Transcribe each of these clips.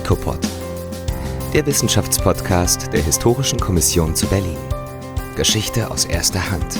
HIKOPOD, der Wissenschaftspodcast der Historischen Kommission zu Berlin. Geschichte aus erster Hand.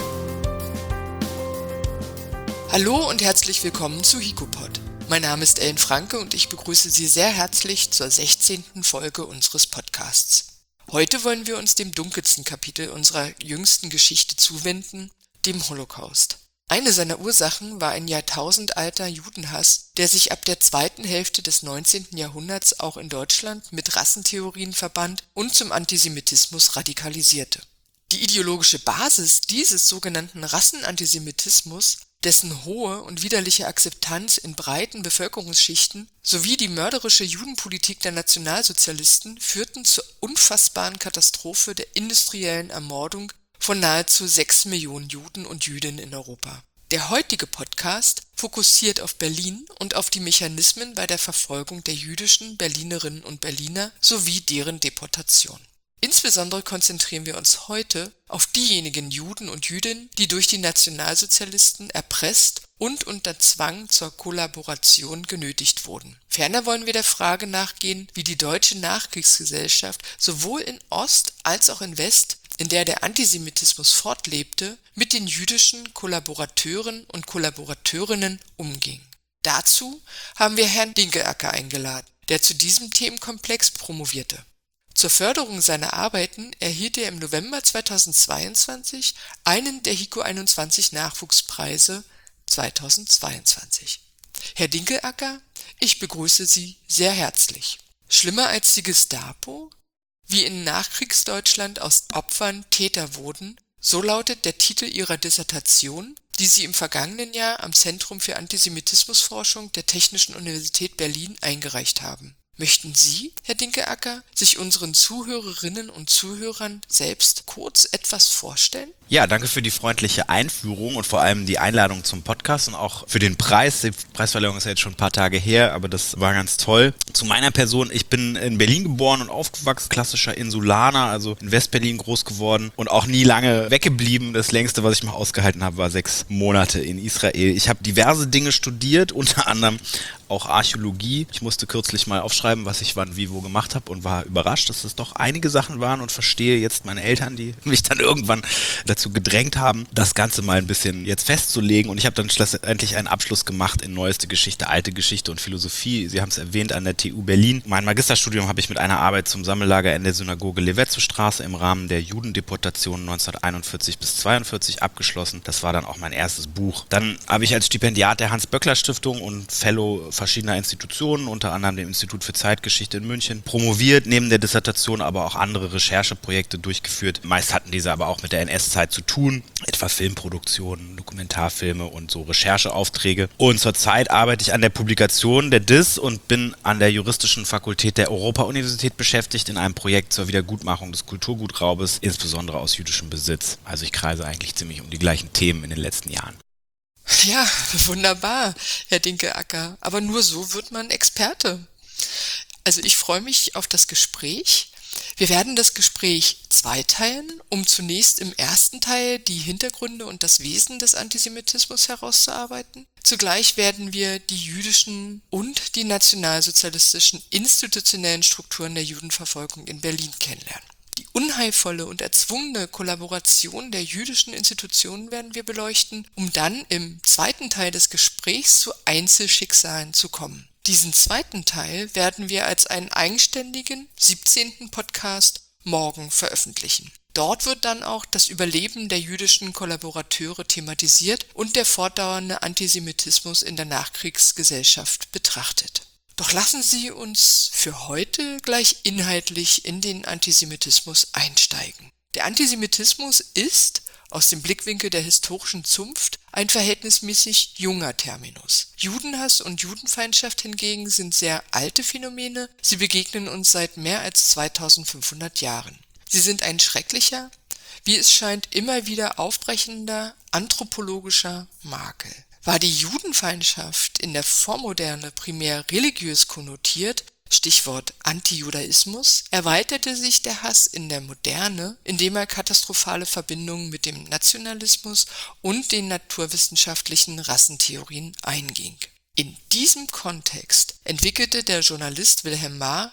Hallo und herzlich willkommen zu HIKOPOD. Mein Name ist Ellen Franke und ich begrüße Sie sehr herzlich zur 16. Folge unseres Podcasts. Heute wollen wir uns dem dunkelsten Kapitel unserer jüngsten Geschichte zuwenden, dem Holocaust. Eine seiner Ursachen war ein jahrtausendalter Judenhass, der sich ab der zweiten Hälfte des 19. Jahrhunderts auch in Deutschland mit Rassentheorien verband und zum Antisemitismus radikalisierte. Die ideologische Basis dieses sogenannten Rassenantisemitismus, dessen hohe und widerliche Akzeptanz in breiten Bevölkerungsschichten sowie die mörderische Judenpolitik der Nationalsozialisten führten zur unfassbaren Katastrophe der industriellen Ermordung von nahezu 6 Millionen Juden und Jüdinnen in Europa. Der heutige Podcast fokussiert auf Berlin und auf die Mechanismen bei der Verfolgung der jüdischen Berlinerinnen und Berliner sowie deren Deportation. Insbesondere konzentrieren wir uns heute auf diejenigen Juden und Jüdinnen, die durch die Nationalsozialisten erpresst und unter Zwang zur Kollaboration genötigt wurden. Ferner wollen wir der Frage nachgehen, wie die deutsche Nachkriegsgesellschaft sowohl in Ost als auch in West, in der der Antisemitismus fortlebte, mit den jüdischen Kollaborateuren und Kollaborateurinnen umging. Dazu haben wir Herrn Dinkelacker eingeladen, der zu diesem Themenkomplex promovierte. Zur Förderung seiner Arbeiten erhielt er im November 2022 einen der HIKO 21 Nachwuchspreise 2022. Herr Dinkelacker, ich begrüße Sie sehr herzlich. Schlimmer als die Gestapo? Wie in Nachkriegsdeutschland aus Opfern Täter wurden, so lautet der Titel Ihrer Dissertation, die Sie im vergangenen Jahr am Zentrum für Antisemitismusforschung der Technischen Universität Berlin eingereicht haben. Möchten Sie, Herr Dinkelacker, sich unseren Zuhörerinnen und Zuhörern selbst kurz etwas vorstellen? Ja, danke für die freundliche Einführung und vor allem die Einladung zum Podcast und auch für den Preis. Die Preisverleihung ist ja jetzt schon ein paar Tage her, aber das war ganz toll. Zu meiner Person, ich bin in Berlin geboren und aufgewachsen, klassischer Insulaner, also in Westberlin groß geworden und auch nie lange weggeblieben. Das längste, was ich mal ausgehalten habe, war 6 Monate in Israel. Ich habe diverse Dinge studiert, unter anderem auch Archäologie. Ich musste kürzlich mal aufschreiben, was ich wann wie wo gemacht habe und war überrascht, dass es doch einige Sachen waren und verstehe jetzt meine Eltern, die mich dann irgendwann dazu gedrängt haben, das Ganze mal ein bisschen jetzt festzulegen. Und ich habe dann schlussendlich einen Abschluss gemacht in Neueste Geschichte, Alte Geschichte und Philosophie. Sie haben es erwähnt, an der TU Berlin. Mein Magisterstudium habe ich mit einer Arbeit zum Sammellager in der Synagoge Levetzow-Straße im Rahmen der Judendeportation 1941 bis 1942 abgeschlossen. Das war dann auch mein erstes Buch. Dann habe ich als Stipendiat der Hans-Böckler-Stiftung und Fellow verschiedener Institutionen, unter anderem dem Institut für Zeitgeschichte in München, promoviert, neben der Dissertation aber auch andere Rechercheprojekte durchgeführt. Meist hatten diese aber auch mit der NS-Zeit zu tun, etwa Filmproduktionen, Dokumentarfilme und so Rechercheaufträge. Und zurzeit arbeite ich an der Publikation der DIS und bin an der Juristischen Fakultät der Europa-Universität beschäftigt in einem Projekt zur Wiedergutmachung des Kulturgutraubes, insbesondere aus jüdischem Besitz. Also ich kreise eigentlich ziemlich um die gleichen Themen in den letzten Jahren. Ja, wunderbar, Herr Dinkelacker. Aber nur so wird man Experte. Also ich freue mich auf das Gespräch. Wir werden das Gespräch zweiteilen, um zunächst im ersten Teil die Hintergründe und das Wesen des Antisemitismus herauszuarbeiten. Zugleich werden wir die jüdischen und die nationalsozialistischen institutionellen Strukturen der Judenverfolgung in Berlin kennenlernen. Die unheilvolle und erzwungene Kollaboration der jüdischen Institutionen werden wir beleuchten, um dann im zweiten Teil des Gesprächs zu Einzelschicksalen zu kommen. Diesen zweiten Teil werden wir als einen eigenständigen 17. Podcast morgen veröffentlichen. Dort wird dann auch das Überleben der jüdischen Kollaborateure thematisiert und der fortdauernde Antisemitismus in der Nachkriegsgesellschaft betrachtet. Doch lassen Sie uns für heute gleich inhaltlich in den Antisemitismus einsteigen. Der Antisemitismus ist, aus dem Blickwinkel der historischen Zunft, ein verhältnismäßig junger Terminus. Judenhass und Judenfeindschaft hingegen sind sehr alte Phänomene, sie begegnen uns seit mehr als 2500 Jahren. Sie sind ein schrecklicher, wie es scheint immer wieder aufbrechender anthropologischer Makel. War die Judenfeindschaft in der Vormoderne primär religiös konnotiert, Stichwort Antijudaismus, erweiterte sich der Hass in der Moderne, indem er katastrophale Verbindungen mit dem Nationalismus und den naturwissenschaftlichen Rassentheorien einging. In diesem Kontext entwickelte der Journalist Wilhelm Marr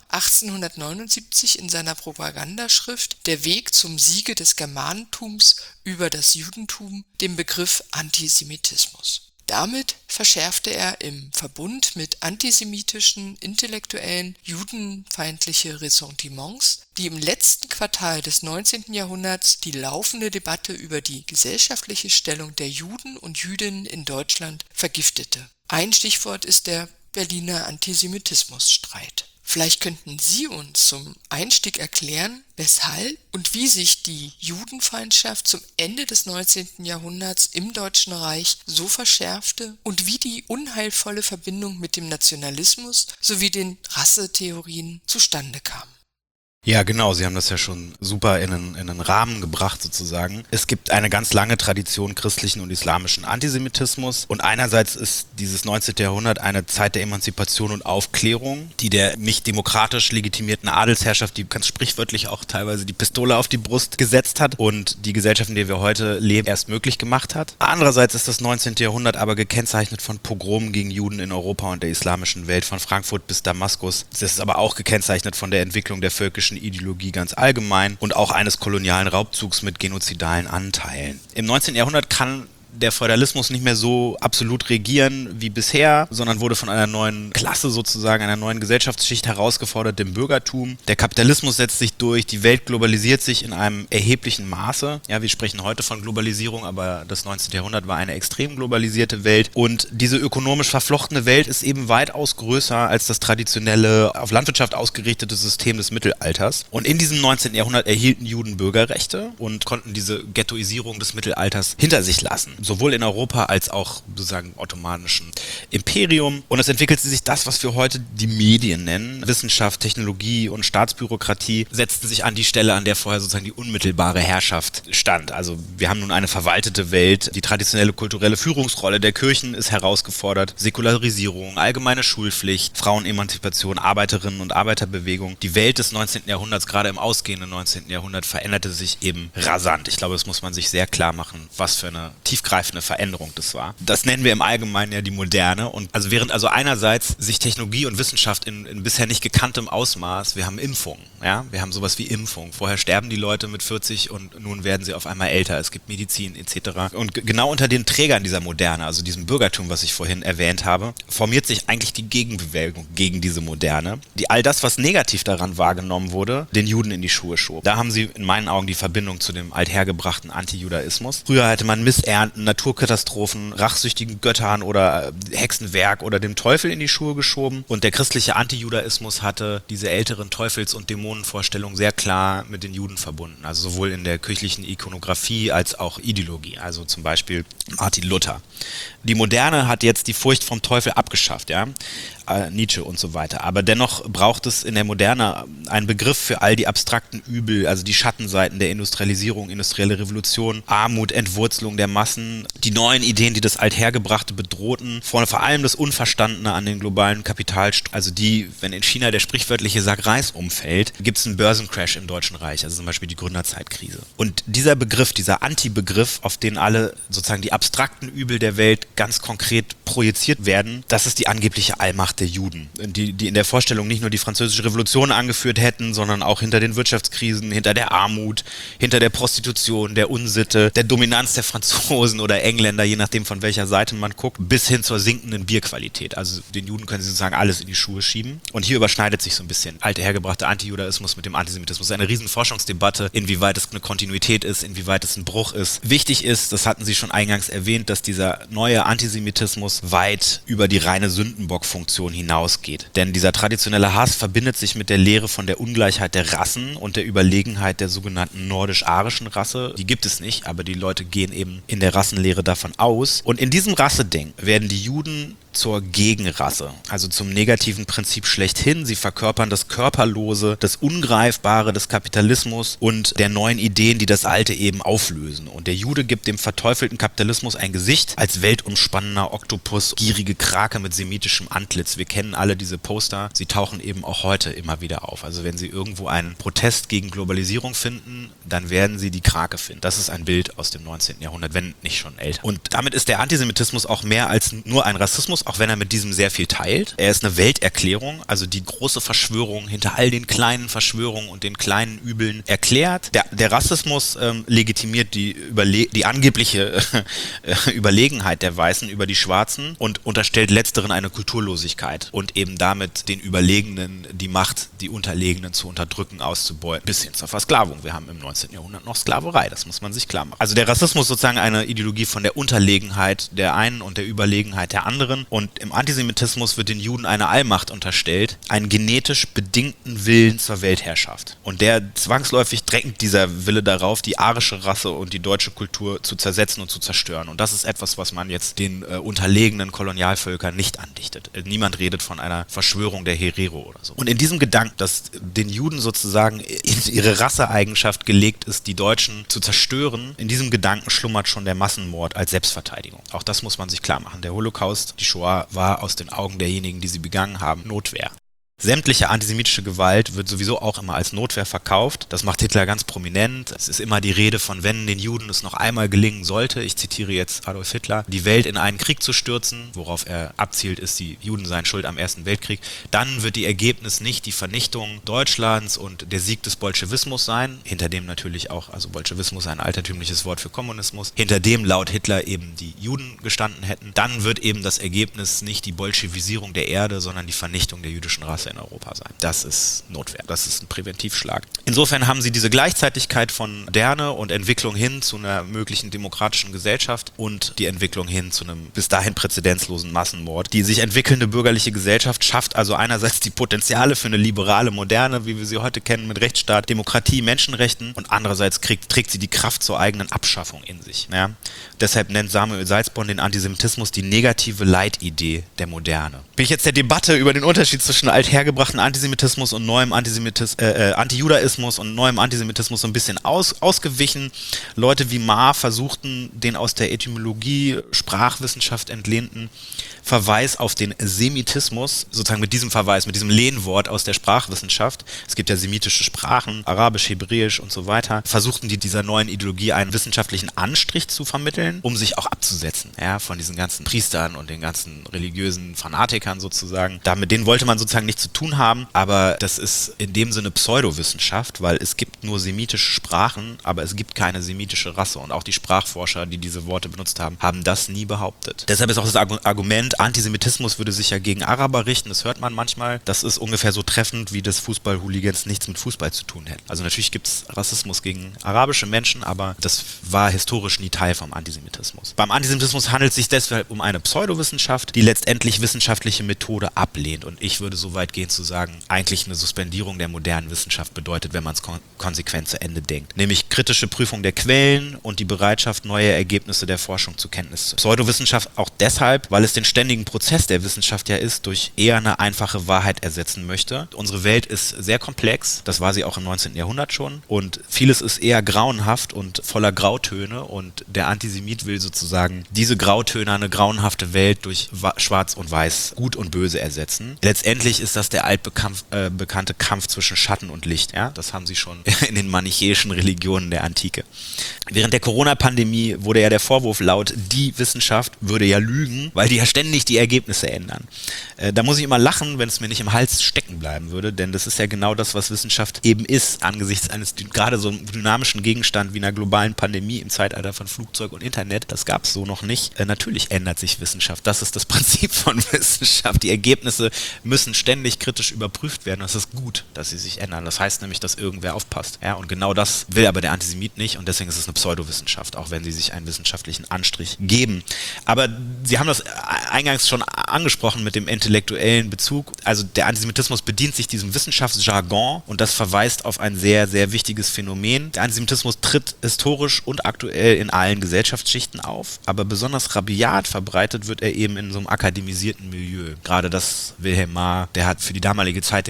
1879 in seiner Propagandaschrift Der Weg zum Siege des Germanentums über das Judentum den Begriff Antisemitismus. Damit verschärfte er im Verbund mit antisemitischen Intellektuellen judenfeindliche Ressentiments, die im letzten Quartal des 19. Jahrhunderts die laufende Debatte über die gesellschaftliche Stellung der Juden und Jüdinnen in Deutschland vergiftete. Ein Stichwort ist der Berliner Antisemitismusstreit. Vielleicht könnten Sie uns zum Einstieg erklären, weshalb und wie sich die Judenfeindschaft zum Ende des 19. Jahrhunderts im Deutschen Reich so verschärfte und wie die unheilvolle Verbindung mit dem Nationalismus sowie den Rassetheorien zustande kam. Ja, genau, Sie haben das ja schon super in einen Rahmen gebracht sozusagen. Es gibt eine ganz lange Tradition christlichen und islamischen Antisemitismus und einerseits ist dieses 19. Jahrhundert eine Zeit der Emanzipation und Aufklärung, die der nicht demokratisch legitimierten Adelsherrschaft, die ganz sprichwörtlich auch teilweise die Pistole auf die Brust gesetzt hat und die Gesellschaft, in der wir heute leben, erst möglich gemacht hat. Andererseits ist das 19. Jahrhundert aber gekennzeichnet von Pogromen gegen Juden in Europa und der islamischen Welt, von Frankfurt bis Damaskus. Es ist aber auch gekennzeichnet von der Entwicklung der völkischen Ideologie ganz allgemein und auch eines kolonialen Raubzugs mit genozidalen Anteilen. Im 19. Jahrhundert kann der Feudalismus nicht mehr so absolut regieren wie bisher, sondern wurde von einer neuen Klasse sozusagen, einer neuen Gesellschaftsschicht herausgefordert, dem Bürgertum. Der Kapitalismus setzt sich durch, die Welt globalisiert sich in einem erheblichen Maße. Ja, wir sprechen heute von Globalisierung, aber das 19. Jahrhundert war eine extrem globalisierte Welt und diese ökonomisch verflochtene Welt ist eben weitaus größer als das traditionelle, auf Landwirtschaft ausgerichtete System des Mittelalters. Und in diesem 19. Jahrhundert erhielten Juden Bürgerrechte und konnten diese Ghettoisierung des Mittelalters hinter sich lassen. Sowohl in Europa als auch sozusagen ottomanischen Imperium. Und es entwickelte sich das, was wir heute die Medien nennen. Wissenschaft, Technologie und Staatsbürokratie setzten sich an die Stelle, an der vorher sozusagen die unmittelbare Herrschaft stand. Also wir haben nun eine verwaltete Welt. Die traditionelle kulturelle Führungsrolle der Kirchen ist herausgefordert. Säkularisierung, allgemeine Schulpflicht, Frauenemanzipation, Arbeiterinnen- und Arbeiterbewegung. Die Welt des 19. Jahrhunderts, gerade im ausgehenden 19. Jahrhundert, veränderte sich eben rasant. Ich glaube, das muss man sich sehr klar machen, was für eine tiefgreifende Veränderung das war. Das nennen wir im Allgemeinen ja die Moderne. Und also während also einerseits sich Technologie und Wissenschaft in bisher nicht gekanntem Ausmaß, wir haben Impfungen, ja, wir haben sowas wie Impfung. Vorher sterben die Leute mit 40 und nun werden sie auf einmal älter. Es gibt Medizin etc. Und genau unter den Trägern dieser Moderne, also diesem Bürgertum, was ich vorhin erwähnt habe, formiert sich eigentlich die Gegenbewegung gegen diese Moderne, die all das, was negativ daran wahrgenommen wurde, den Juden in die Schuhe schob. Da haben sie in meinen Augen die Verbindung zu dem althergebrachten Antijudaismus. Früher hatte man Missernten, Naturkatastrophen, rachsüchtigen Göttern oder Hexenwerk oder dem Teufel in die Schuhe geschoben. Und der christliche Antijudaismus hatte diese älteren Teufels- und Dämonenvorstellungen sehr klar mit den Juden verbunden. Also sowohl in der kirchlichen Ikonographie als auch Ideologie. Also zum Beispiel Martin Luther. Die Moderne hat jetzt die Furcht vom Teufel abgeschafft, ja. Nietzsche und so weiter. Aber dennoch braucht es in der Moderne einen Begriff für all die abstrakten Übel, also die Schattenseiten der Industrialisierung, industrielle Revolution, Armut, Entwurzelung der Massen, die neuen Ideen, die das Althergebrachte bedrohten, vor allem das Unverstandene an den globalen Kapitalströmen, also die, wenn in China der sprichwörtliche Sack Reis umfällt, gibt es einen Börsencrash im Deutschen Reich, also zum Beispiel die Gründerzeitkrise. Und dieser Begriff, dieser Anti-Begriff, auf den alle sozusagen die abstrakten Übel der Welt ganz konkret projiziert werden, das ist die angebliche Allmacht der Juden, die in der Vorstellung nicht nur die Französische Revolution angeführt hätten, sondern auch hinter den Wirtschaftskrisen, hinter der Armut, hinter der Prostitution, der Unsitte, der Dominanz der Franzosen oder Engländer, je nachdem von welcher Seite man guckt, bis hin zur sinkenden Bierqualität. Also den Juden können sie sozusagen alles in die Schuhe schieben. Und hier überschneidet sich so ein bisschen althergebrachter Antijudaismus mit dem Antisemitismus. Eine riesen Forschungsdebatte, inwieweit es eine Kontinuität ist, inwieweit es ein Bruch ist. Wichtig ist, das hatten Sie schon eingangs erwähnt, dass dieser neue Antisemitismus weit über die reine Sündenbock-Funktion hinausgeht. Denn dieser traditionelle Hass verbindet sich mit der Lehre von der Ungleichheit der Rassen und der Überlegenheit der sogenannten nordisch-arischen Rasse. Die gibt es nicht, aber die Leute gehen eben in der Rassenlehre davon aus. Und in diesem Rasseding werden die Juden zur Gegenrasse, also zum negativen Prinzip schlechthin. Sie verkörpern das Körperlose, das Ungreifbare des Kapitalismus und der neuen Ideen, die das Alte eben auflösen. Und der Jude gibt dem verteufelten Kapitalismus ein Gesicht als weltumspannender Oktopus, gierige Krake mit semitischem Antlitz. Wir kennen alle diese Poster, sie tauchen eben auch heute immer wieder auf. Also wenn Sie irgendwo einen Protest gegen Globalisierung finden, dann werden Sie die Krake finden. Das ist ein Bild aus dem 19. Jahrhundert, wenn nicht schon älter. Und damit ist der Antisemitismus auch mehr als nur ein Rassismus Antisemitismus, auch wenn er mit diesem sehr viel teilt. Er ist eine Welterklärung, also die große Verschwörung hinter all den kleinen Verschwörungen und den kleinen Übeln erklärt. Der Rassismus legitimiert die angebliche Überlegenheit der Weißen über die Schwarzen und unterstellt letzteren eine Kulturlosigkeit und eben damit den Überlegenen die Macht, die Unterlegenen zu unterdrücken, auszubeuten, bis hin zur Versklavung. Wir haben im 19. Jahrhundert noch Sklaverei, das muss man sich klar machen. Also der Rassismus ist sozusagen eine Ideologie von der Unterlegenheit der einen und der Überlegenheit der anderen, und im Antisemitismus wird den Juden eine Allmacht unterstellt, einen genetisch bedingten Willen zur Weltherrschaft. Und der zwangsläufig drängt dieser Wille darauf, die arische Rasse und die deutsche Kultur zu zersetzen und zu zerstören. Und das ist etwas, was man jetzt den unterlegenen Kolonialvölkern nicht andichtet. Niemand redet von einer Verschwörung der Herero oder so. Und in diesem Gedanken, dass den Juden sozusagen in ihre Rasseeigenschaft gelegt ist, die Deutschen zu zerstören, in diesem Gedanken schlummert schon der Massenmord als Selbstverteidigung. Auch das muss man sich klar machen. Der Holocaust, die Shoah, war aus den Augen derjenigen, die sie begangen haben, Notwehr. Sämtliche antisemitische Gewalt wird sowieso auch immer als Notwehr verkauft. Das macht Hitler ganz prominent. Es ist immer die Rede von, wenn den Juden es noch einmal gelingen sollte, ich zitiere jetzt Adolf Hitler, die Welt in einen Krieg zu stürzen, worauf er abzielt, ist, die Juden seien schuld am Ersten Weltkrieg, dann wird die Ergebnis nicht die Vernichtung Deutschlands und der Sieg des Bolschewismus sein, hinter dem natürlich auch, also Bolschewismus ein altertümliches Wort für Kommunismus, hinter dem laut Hitler eben die Juden gestanden hätten. Dann wird eben das Ergebnis nicht die Bolschewisierung der Erde, sondern die Vernichtung der jüdischen Rasse in Europa sein. Das ist Notwehr. Das ist ein Präventivschlag. Insofern haben sie diese Gleichzeitigkeit von Moderne und Entwicklung hin zu einer möglichen demokratischen Gesellschaft und die Entwicklung hin zu einem bis dahin präzedenzlosen Massenmord. Die sich entwickelnde bürgerliche Gesellschaft schafft also einerseits die Potenziale für eine liberale Moderne, wie wir sie heute kennen, mit Rechtsstaat, Demokratie, Menschenrechten, und andererseits trägt sie die Kraft zur eigenen Abschaffung in sich. Ja? Deshalb nennt Samuel Salzborn den Antisemitismus die negative Leitidee der Moderne. Bin ich jetzt der Debatte über den Unterschied zwischen althergebrachten Antisemitismus und neuem Antijudaismus und neuem Antisemitismus so ein bisschen ausgewichen. Leute wie Marr versuchten, den aus der Etymologie, Sprachwissenschaft entlehnten Verweis auf den Semitismus, sozusagen mit diesem Verweis, mit diesem Lehnwort aus der Sprachwissenschaft, es gibt ja semitische Sprachen, Arabisch, Hebräisch und so weiter, versuchten die dieser neuen Ideologie einen wissenschaftlichen Anstrich zu vermitteln, um sich auch abzusetzen, ja, von diesen ganzen Priestern und den ganzen religiösen Fanatikern sozusagen. Mit denen wollte man sozusagen nichts zu tun haben, aber das ist in dem Sinne Pseudowissenschaft, weil es gibt nur semitische Sprachen, aber es gibt keine semitische Rasse, und auch die Sprachforscher, die diese Worte benutzt haben, haben das nie behauptet. Deshalb ist auch das Argument, Antisemitismus würde sich ja gegen Araber richten, das hört man manchmal, das ist ungefähr so treffend, wie das Fußball-Hooligans nichts mit Fußball zu tun hätten. Also natürlich gibt es Rassismus gegen arabische Menschen, aber das war historisch nie Teil vom Antisemitismus. Beim Antisemitismus handelt es sich deshalb um eine Pseudowissenschaft, die letztendlich wissenschaftliche Methode ablehnt, und ich würde so weit gehen zu sagen, eigentlich eine Suspendierung der modernen Wissenschaft bedeutet, wenn man es konsequent zu Ende denkt. Nämlich kritische Prüfung der Quellen und die Bereitschaft, neue Ergebnisse der Forschung zur Kenntnis zu nehmen. Pseudowissenschaft auch deshalb, weil es den ständigen Prozess der Wissenschaft ja ist, durch eher eine einfache Wahrheit ersetzen möchte. Unsere Welt ist sehr komplex, das war sie auch im 19. Jahrhundert schon, und vieles ist eher grauenhaft und voller Grautöne, und der Antisemit will sozusagen diese Grautöne, eine grauenhafte Welt durch Schwarz und Weiß, Gut und Böse ersetzen. Letztendlich ist das der altbekannte Kampf zwischen Schatten und Licht. Ja? Das haben sie schon in den manichäischen Religionen der Antike. Während der Corona-Pandemie wurde ja der Vorwurf laut, die Wissenschaft würde ja lügen, weil die ja ständig die Ergebnisse ändern. Da muss ich immer lachen, wenn es mir nicht im Hals stecken bleiben würde, denn das ist ja genau das, was Wissenschaft eben ist, angesichts eines gerade so dynamischen Gegenstand wie einer globalen Pandemie im Zeitalter von Flugzeug und Internet. Das gab es so noch nicht. Natürlich ändert sich Wissenschaft. Das ist das Prinzip von Wissenschaft. Die Ergebnisse müssen ständig kritisch überprüft werden. Das ist gut, dass sie sich ändern. Das heißt nämlich, dass irgendwer aufpasst. Ja, und genau das will aber der Antisemit nicht, und deswegen ist es eine Pseudowissenschaft, auch wenn sie sich einen wissenschaftlichen Anstrich geben. Aber Sie haben das eingangs schon angesprochen mit dem intellektuellen Bezug. Also der Antisemitismus bedient sich diesem Wissenschaftsjargon, und das verweist auf ein sehr, sehr wichtiges Phänomen. Der Antisemitismus tritt historisch und aktuell in allen Gesellschaftsschichten auf, aber besonders rabiat verbreitet wird er eben in so einem akademisierten Milieu. Gerade das Wilhelm Marr, der hat für die damalige Zeit den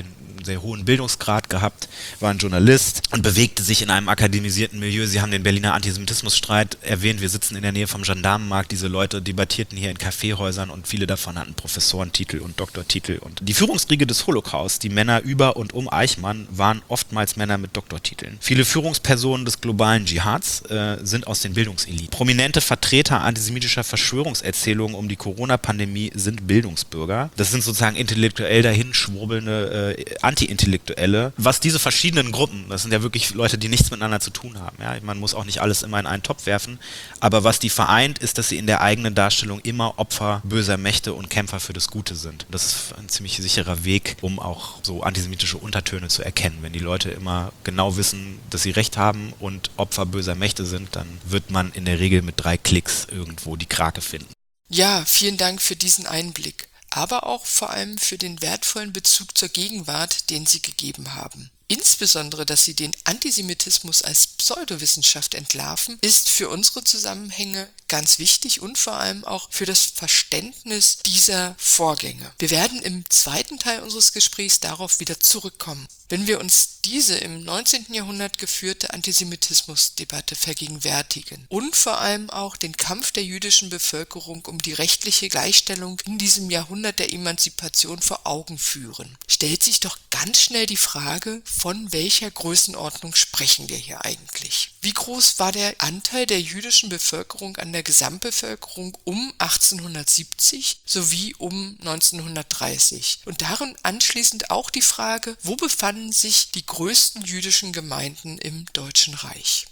einen sehr hohen Bildungsgrad gehabt, war ein Journalist und bewegte sich in einem akademisierten Milieu. Sie haben den Berliner Antisemitismusstreit erwähnt. Wir sitzen in der Nähe vom Gendarmenmarkt. Diese Leute debattierten hier in Kaffeehäusern und viele davon hatten Professorentitel und Doktortitel. Und die Führungsriege des Holocaust, die Männer über und um Eichmann, waren oftmals Männer mit Doktortiteln. Viele Führungspersonen des globalen Dschihads sind aus den Bildungseliten. Prominente Vertreter antisemitischer Verschwörungserzählungen um die Corona-Pandemie sind Bildungsbürger. Das sind sozusagen intellektuell dahinschwurbelnde Anti-Intellektuelle. Was diese verschiedenen Gruppen, das sind ja wirklich Leute, die nichts miteinander zu tun haben. Ja? Man muss auch nicht alles immer in einen Topf werfen. Aber was die vereint, ist, dass sie in der eigenen Darstellung immer Opfer böser Mächte und Kämpfer für das Gute sind. Das ist ein ziemlich sicherer Weg, um auch so antisemitische Untertöne zu erkennen. Wenn die Leute immer genau wissen, dass sie Recht haben und Opfer böser Mächte sind, dann wird man in der Regel mit 3 Klicks irgendwo die Krake finden. Ja, vielen Dank für diesen Einblick, aber auch vor allem für den wertvollen Bezug zur Gegenwart, den Sie gegeben haben. Insbesondere, dass Sie den Antisemitismus als Pseudowissenschaft entlarven, ist für unsere Zusammenhänge ganz wichtig und vor allem auch für das Verständnis dieser Vorgänge. Wir werden im zweiten Teil unseres Gesprächs darauf wieder zurückkommen. Wenn wir uns diese im 19. Jahrhundert geführte Antisemitismusdebatte vergegenwärtigen und vor allem auch den Kampf der jüdischen Bevölkerung um die rechtliche Gleichstellung in diesem Jahrhundert der Emanzipation vor Augen führen, stellt sich doch ganz schnell die Frage, von welcher Größenordnung sprechen wir hier eigentlich? Wie groß war der Anteil der jüdischen Bevölkerung an der Gesamtbevölkerung um 1870 sowie um 1930? Und darin anschließend auch die Frage, wo befanden sich die größten jüdischen Gemeinden im Deutschen Reich?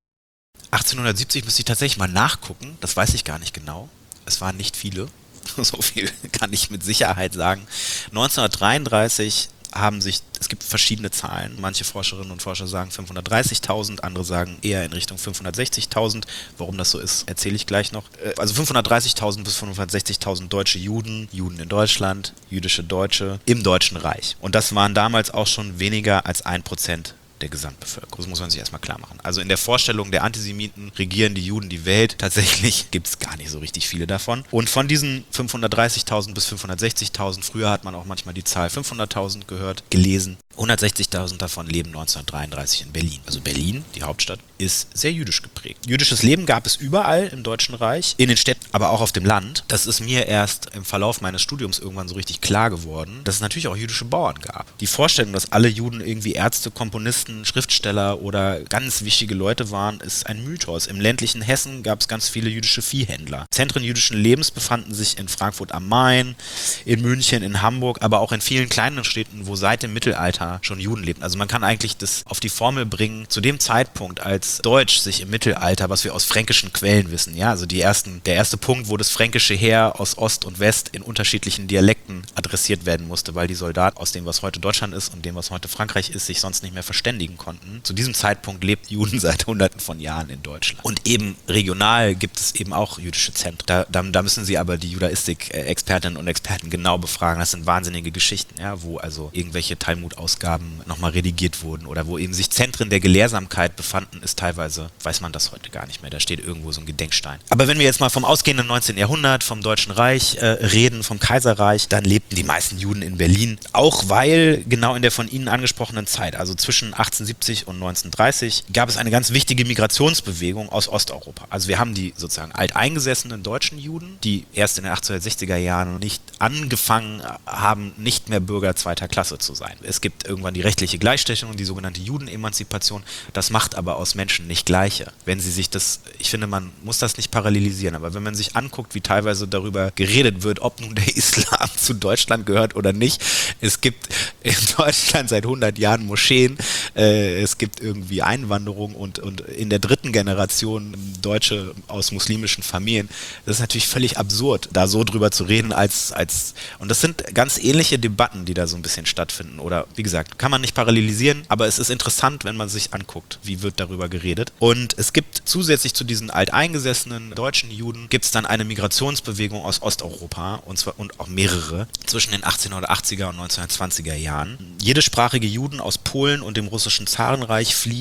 1870 müsste ich tatsächlich mal nachgucken, das weiß ich gar nicht genau. Es waren nicht viele, so viel kann ich mit Sicherheit sagen. 1933 es gibt verschiedene Zahlen. Manche Forscherinnen und Forscher sagen 530.000, andere sagen eher in Richtung 560.000. Warum das so ist, erzähle ich gleich noch. Also 530.000 bis 560.000 deutsche Juden in Deutschland, jüdische Deutsche im Deutschen Reich. Und das waren damals auch schon weniger als 1% der Gesamtbevölkerung. Das muss man sich erstmal klar machen. Also in der Vorstellung der Antisemiten regieren die Juden die Welt. Tatsächlich gibt es gar nicht so richtig viele davon. Und von diesen 530.000 bis 560.000, früher hat man auch manchmal die Zahl 500.000 gehört, gelesen. 160.000 davon leben 1933 in Berlin. Also Berlin, die Hauptstadt, ist sehr jüdisch geprägt. Jüdisches Leben gab es überall im Deutschen Reich, in den Städten, aber auch auf dem Land. Das ist mir erst im Verlauf meines Studiums irgendwann so richtig klar geworden, dass es natürlich auch jüdische Bauern gab. Die Vorstellung, dass alle Juden irgendwie Ärzte, Komponisten, Schriftsteller oder ganz wichtige Leute waren, ist ein Mythos. Im ländlichen Hessen gab es ganz viele jüdische Viehhändler. Zentren jüdischen Lebens befanden sich in Frankfurt am Main, in München, in Hamburg, aber auch in vielen kleinen Städten, wo seit dem Mittelalter schon Juden lebten. Also man kann eigentlich das auf die Formel bringen, zu dem Zeitpunkt, als Deutsch sich im Mittelalter, was wir aus fränkischen Quellen wissen, ja, also der erste Punkt, wo das fränkische Heer aus Ost und West in unterschiedlichen Dialekten adressiert werden musste, weil die Soldaten aus dem, was heute Deutschland ist und dem, was heute Frankreich ist, sich sonst nicht mehr verständigen konnten. Zu diesem Zeitpunkt lebt Juden seit Hunderten von Jahren in Deutschland. Und eben regional gibt es eben auch jüdische Zentren. Da müssen Sie aber die Judaistik-Expertinnen und Experten genau befragen. Das sind wahnsinnige Geschichten, ja, wo also irgendwelche Talmud-Ausgaben nochmal redigiert wurden oder wo eben sich Zentren der Gelehrsamkeit befanden, ist teilweise, weiß man das heute gar nicht mehr. Da steht irgendwo so ein Gedenkstein. Aber wenn wir jetzt mal vom ausgehenden 19. Jahrhundert, vom Deutschen Reich reden, vom Kaiserreich, dann lebten die meisten Juden in Berlin. Auch weil genau in der von Ihnen angesprochenen Zeit, also zwischen 1870 und 1930, gab es eine ganz wichtige Migrationsbewegung aus Osteuropa. Also wir haben die sozusagen alteingesessenen deutschen Juden, die erst in den 1860er Jahren nicht angefangen haben, nicht mehr Bürger zweiter Klasse zu sein. Es gibt irgendwann die rechtliche Gleichstellung, die sogenannte Judenemanzipation. Das macht aber aus Menschen nicht Gleiche. Wenn Sie sich ich finde, man muss das nicht parallelisieren, aber wenn man sich anguckt, wie teilweise darüber geredet wird, ob nun der Islam zu Deutschland gehört oder nicht. Es gibt in Deutschland seit 100 Jahren Moscheen, es gibt irgendwie Einwanderung und in der dritten Generation Deutsche aus muslimischen Familien. Das ist natürlich völlig absurd, da so drüber zu reden und das sind ganz ähnliche Debatten, die da so ein bisschen stattfinden oder wie gesagt, kann man nicht parallelisieren, aber es ist interessant, wenn man sich anguckt, wie wird darüber geredet. Und es gibt zusätzlich zu diesen alteingesessenen deutschen Juden, gibt es dann eine Migrationsbewegung aus Osteuropa und auch mehrere zwischen den 1880er und 1920er Jahren. Jedesprachige Juden aus Polen und dem russischen Zarenreich fliehen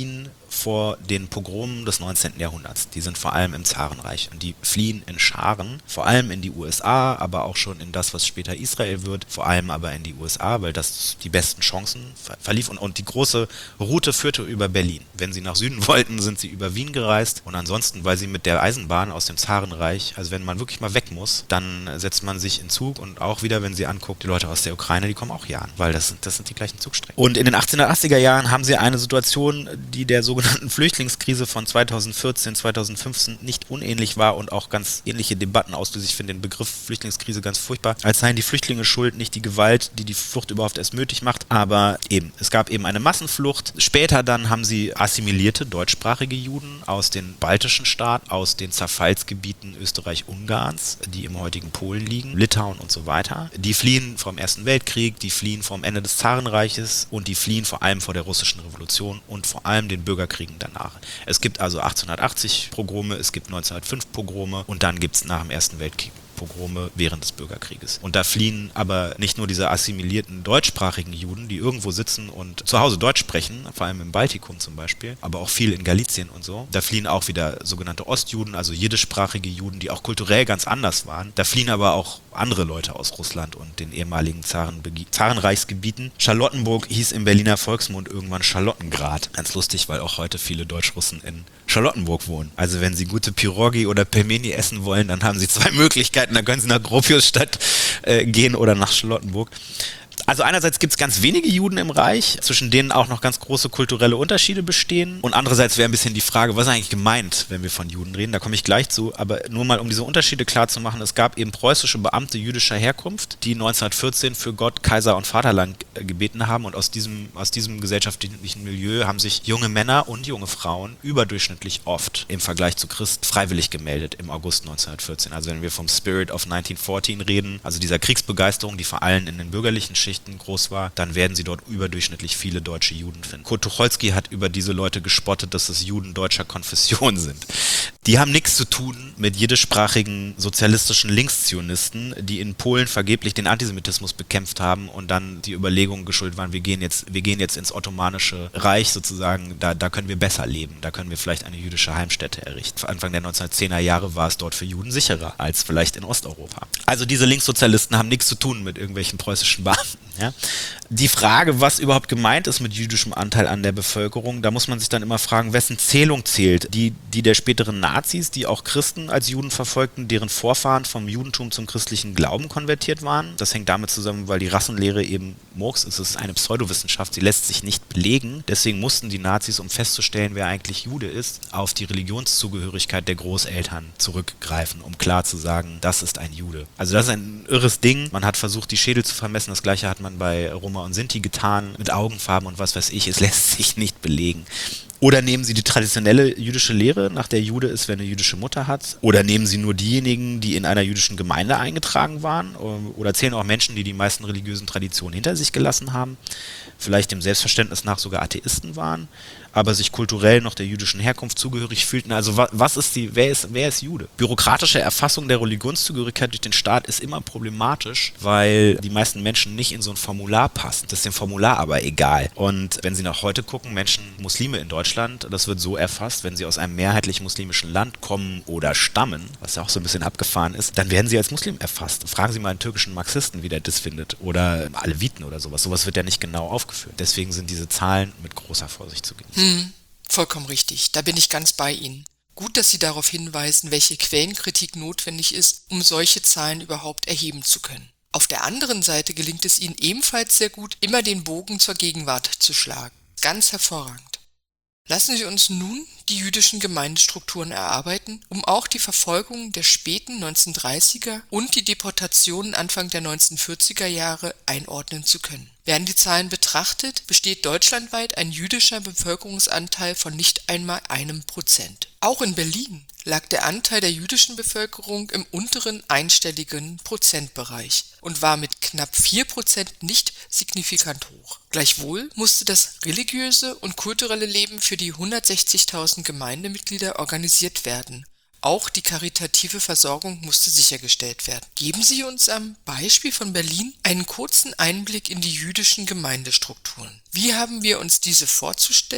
vor den Pogromen des 19. Jahrhunderts. Die sind vor allem im Zarenreich und die fliehen in Scharen, vor allem in die USA, aber auch schon in das, was später Israel wird, vor allem aber in die USA, weil das die besten Chancen verlief und die große Route führte über Berlin. Wenn sie nach Süden wollten, sind sie über Wien gereist und ansonsten, weil sie mit der Eisenbahn aus dem Zarenreich, also wenn man wirklich mal weg muss, dann setzt man sich in Zug und auch wieder, wenn sie anguckt, die Leute aus der Ukraine, die kommen auch hier an, weil das sind die gleichen Zugstrecken. Und in den 1880er Jahren haben sie eine Situation, die der sogenannten Flüchtlingskrise von 2014, 2015 nicht unähnlich war und auch ganz ähnliche Debatten auslöst. Ich finde den Begriff Flüchtlingskrise ganz furchtbar, als seien die Flüchtlinge schuld, nicht die Gewalt, die die Flucht überhaupt erst möglich macht, aber eben, es gab eben eine Massenflucht. Später dann haben sie assimilierte deutschsprachige Juden aus den baltischen Staaten, aus den Zerfallsgebieten Österreich-Ungarns, die im heutigen Polen liegen, Litauen und so weiter. Die fliehen vom Ersten Weltkrieg, die fliehen vom Ende des Zarenreiches und die fliehen vor allem vor der russischen Revolution und vor allem den Bürgerkriegen danach. Es gibt also 1880 Pogrome, es gibt 1905 Pogrome und dann gibt es nach dem Ersten Weltkrieg Pogrome während des Bürgerkrieges. Und da fliehen aber nicht nur diese assimilierten deutschsprachigen Juden, die irgendwo sitzen und zu Hause Deutsch sprechen, vor allem im Baltikum zum Beispiel, aber auch viel in Galizien und so. Da fliehen auch wieder sogenannte Ostjuden, also jiddischsprachige Juden, die auch kulturell ganz anders waren. Da fliehen aber auch andere Leute aus Russland und den ehemaligen Zarenreichsgebieten. Charlottenburg hieß im Berliner Volksmund irgendwann Charlottengrad. Ganz lustig, weil auch heute viele Deutschrussen in Charlottenburg wohnen. Also wenn sie gute Pirogi oder Pelmeni essen wollen, dann haben sie zwei Möglichkeiten. Dann können sie nach Gropiusstadt gehen oder nach Charlottenburg. Also einerseits gibt es ganz wenige Juden im Reich, zwischen denen auch noch ganz große kulturelle Unterschiede bestehen. Und andererseits wäre ein bisschen die Frage, was ist eigentlich gemeint, wenn wir von Juden reden? Da komme ich gleich zu. Aber nur mal, um diese Unterschiede klar zu machen, es gab eben preußische Beamte jüdischer Herkunft, die 1914 für Gott, Kaiser und Vaterland gebeten haben. Und aus diesem gesellschaftlichen Milieu haben sich junge Männer und junge Frauen überdurchschnittlich oft im Vergleich zu Christ freiwillig gemeldet im August 1914. Also wenn wir vom Spirit of 1914 reden, also dieser Kriegsbegeisterung, die vor allem in den bürgerlichen Schichten groß war, dann werden sie dort überdurchschnittlich viele deutsche Juden finden. Kurt Tucholsky hat über diese Leute gespottet, dass es Juden deutscher Konfession sind. Die haben nichts zu tun mit jiddischsprachigen sozialistischen Linkszionisten, die in Polen vergeblich den Antisemitismus bekämpft haben und dann die Überlegung geschuldet waren, wir gehen jetzt ins Ottomanische Reich sozusagen, da können wir besser leben, da können wir vielleicht eine jüdische Heimstätte errichten. Anfang der 1910er Jahre war es dort für Juden sicherer als vielleicht in Osteuropa. Also diese Linkssozialisten haben nichts zu tun mit irgendwelchen preußischen Beamten. Ja? Die Frage, was überhaupt gemeint ist mit jüdischem Anteil an der Bevölkerung, da muss man sich dann immer fragen, wessen Zählung zählt? Die der späteren Nazis, die auch Christen als Juden verfolgten, deren Vorfahren vom Judentum zum christlichen Glauben konvertiert waren. Das hängt damit zusammen, weil die Rassenlehre eben Murks ist. Es ist eine Pseudowissenschaft, sie lässt sich nicht belegen. Deswegen mussten die Nazis, um festzustellen, wer eigentlich Jude ist, auf die Religionszugehörigkeit der Großeltern zurückgreifen, um klar zu sagen, das ist ein Jude. Also das ist ein irres Ding. Man hat versucht, die Schädel zu vermessen. Das gleiche hat man bei Roma und Sinti getan, mit Augenfarben und was weiß ich. Es lässt sich nicht belegen. Oder nehmen Sie die traditionelle jüdische Lehre, nach der Jude ist, wer eine jüdische Mutter hat? Oder nehmen Sie nur diejenigen, die in einer jüdischen Gemeinde eingetragen waren? Oder zählen auch Menschen, die die meisten religiösen Traditionen hinter sich gelassen haben? Vielleicht dem Selbstverständnis nach sogar Atheisten waren, aber sich kulturell noch der jüdischen Herkunft zugehörig fühlten. Also wer ist Jude? Bürokratische Erfassung der Religionszugehörigkeit durch den Staat ist immer problematisch, weil die meisten Menschen nicht in so ein Formular passen. Das ist dem Formular aber egal. Und wenn Sie nach heute gucken, Muslime in Deutschland, das wird so erfasst, wenn sie aus einem mehrheitlich muslimischen Land kommen oder stammen, was ja auch so ein bisschen abgefahren ist, dann werden sie als Muslim erfasst. Fragen Sie mal einen türkischen Marxisten, wie der das findet. Oder Aleviten oder sowas. Sowas wird ja nicht genau aufgeführt. Deswegen sind diese Zahlen mit großer Vorsicht zu genießen. Vollkommen richtig, da bin ich ganz bei Ihnen. Gut, dass Sie darauf hinweisen, welche Quellenkritik notwendig ist, um solche Zahlen überhaupt erheben zu können. Auf der anderen Seite gelingt es Ihnen ebenfalls sehr gut, immer den Bogen zur Gegenwart zu schlagen. Ganz hervorragend. Lassen Sie uns nun die jüdischen Gemeindestrukturen erarbeiten, um auch die Verfolgung der späten 1930er und die Deportationen Anfang der 1940er Jahre einordnen zu können. Werden die Zahlen betrachtet, besteht deutschlandweit ein jüdischer Bevölkerungsanteil von nicht einmal 1%. Auch in Berlin lag der Anteil der jüdischen Bevölkerung im unteren einstelligen Prozentbereich und war mit knapp 4% nicht signifikant hoch. Gleichwohl musste das religiöse und kulturelle Leben für die 160.000 Gemeindemitglieder organisiert werden. Auch die karitative Versorgung musste sichergestellt werden. Geben Sie uns am Beispiel von Berlin einen kurzen Einblick in die jüdischen Gemeindestrukturen. Wie haben wir uns diese vorzustellen?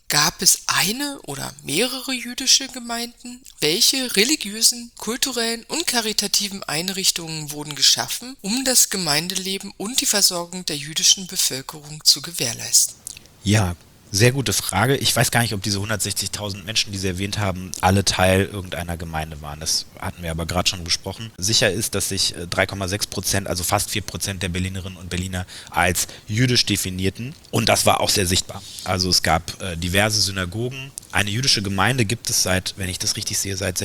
Gab es eine oder mehrere jüdische Gemeinden? Welche religiösen, kulturellen und karitativen Einrichtungen wurden geschaffen, um das Gemeindeleben und die Versorgung der jüdischen Bevölkerung zu gewährleisten? Ja, sehr gute Frage. Ich weiß gar nicht, ob diese 160.000 Menschen, die Sie erwähnt haben, alle Teil irgendeiner Gemeinde waren. Das hatten wir aber gerade schon besprochen. Sicher ist, dass sich 3,6%, also fast 4% der Berlinerinnen und Berliner als jüdisch definierten. Und das war auch sehr sichtbar. Also es gab diverse Synagogen. Eine jüdische Gemeinde gibt es seit, wenn ich das richtig sehe, seit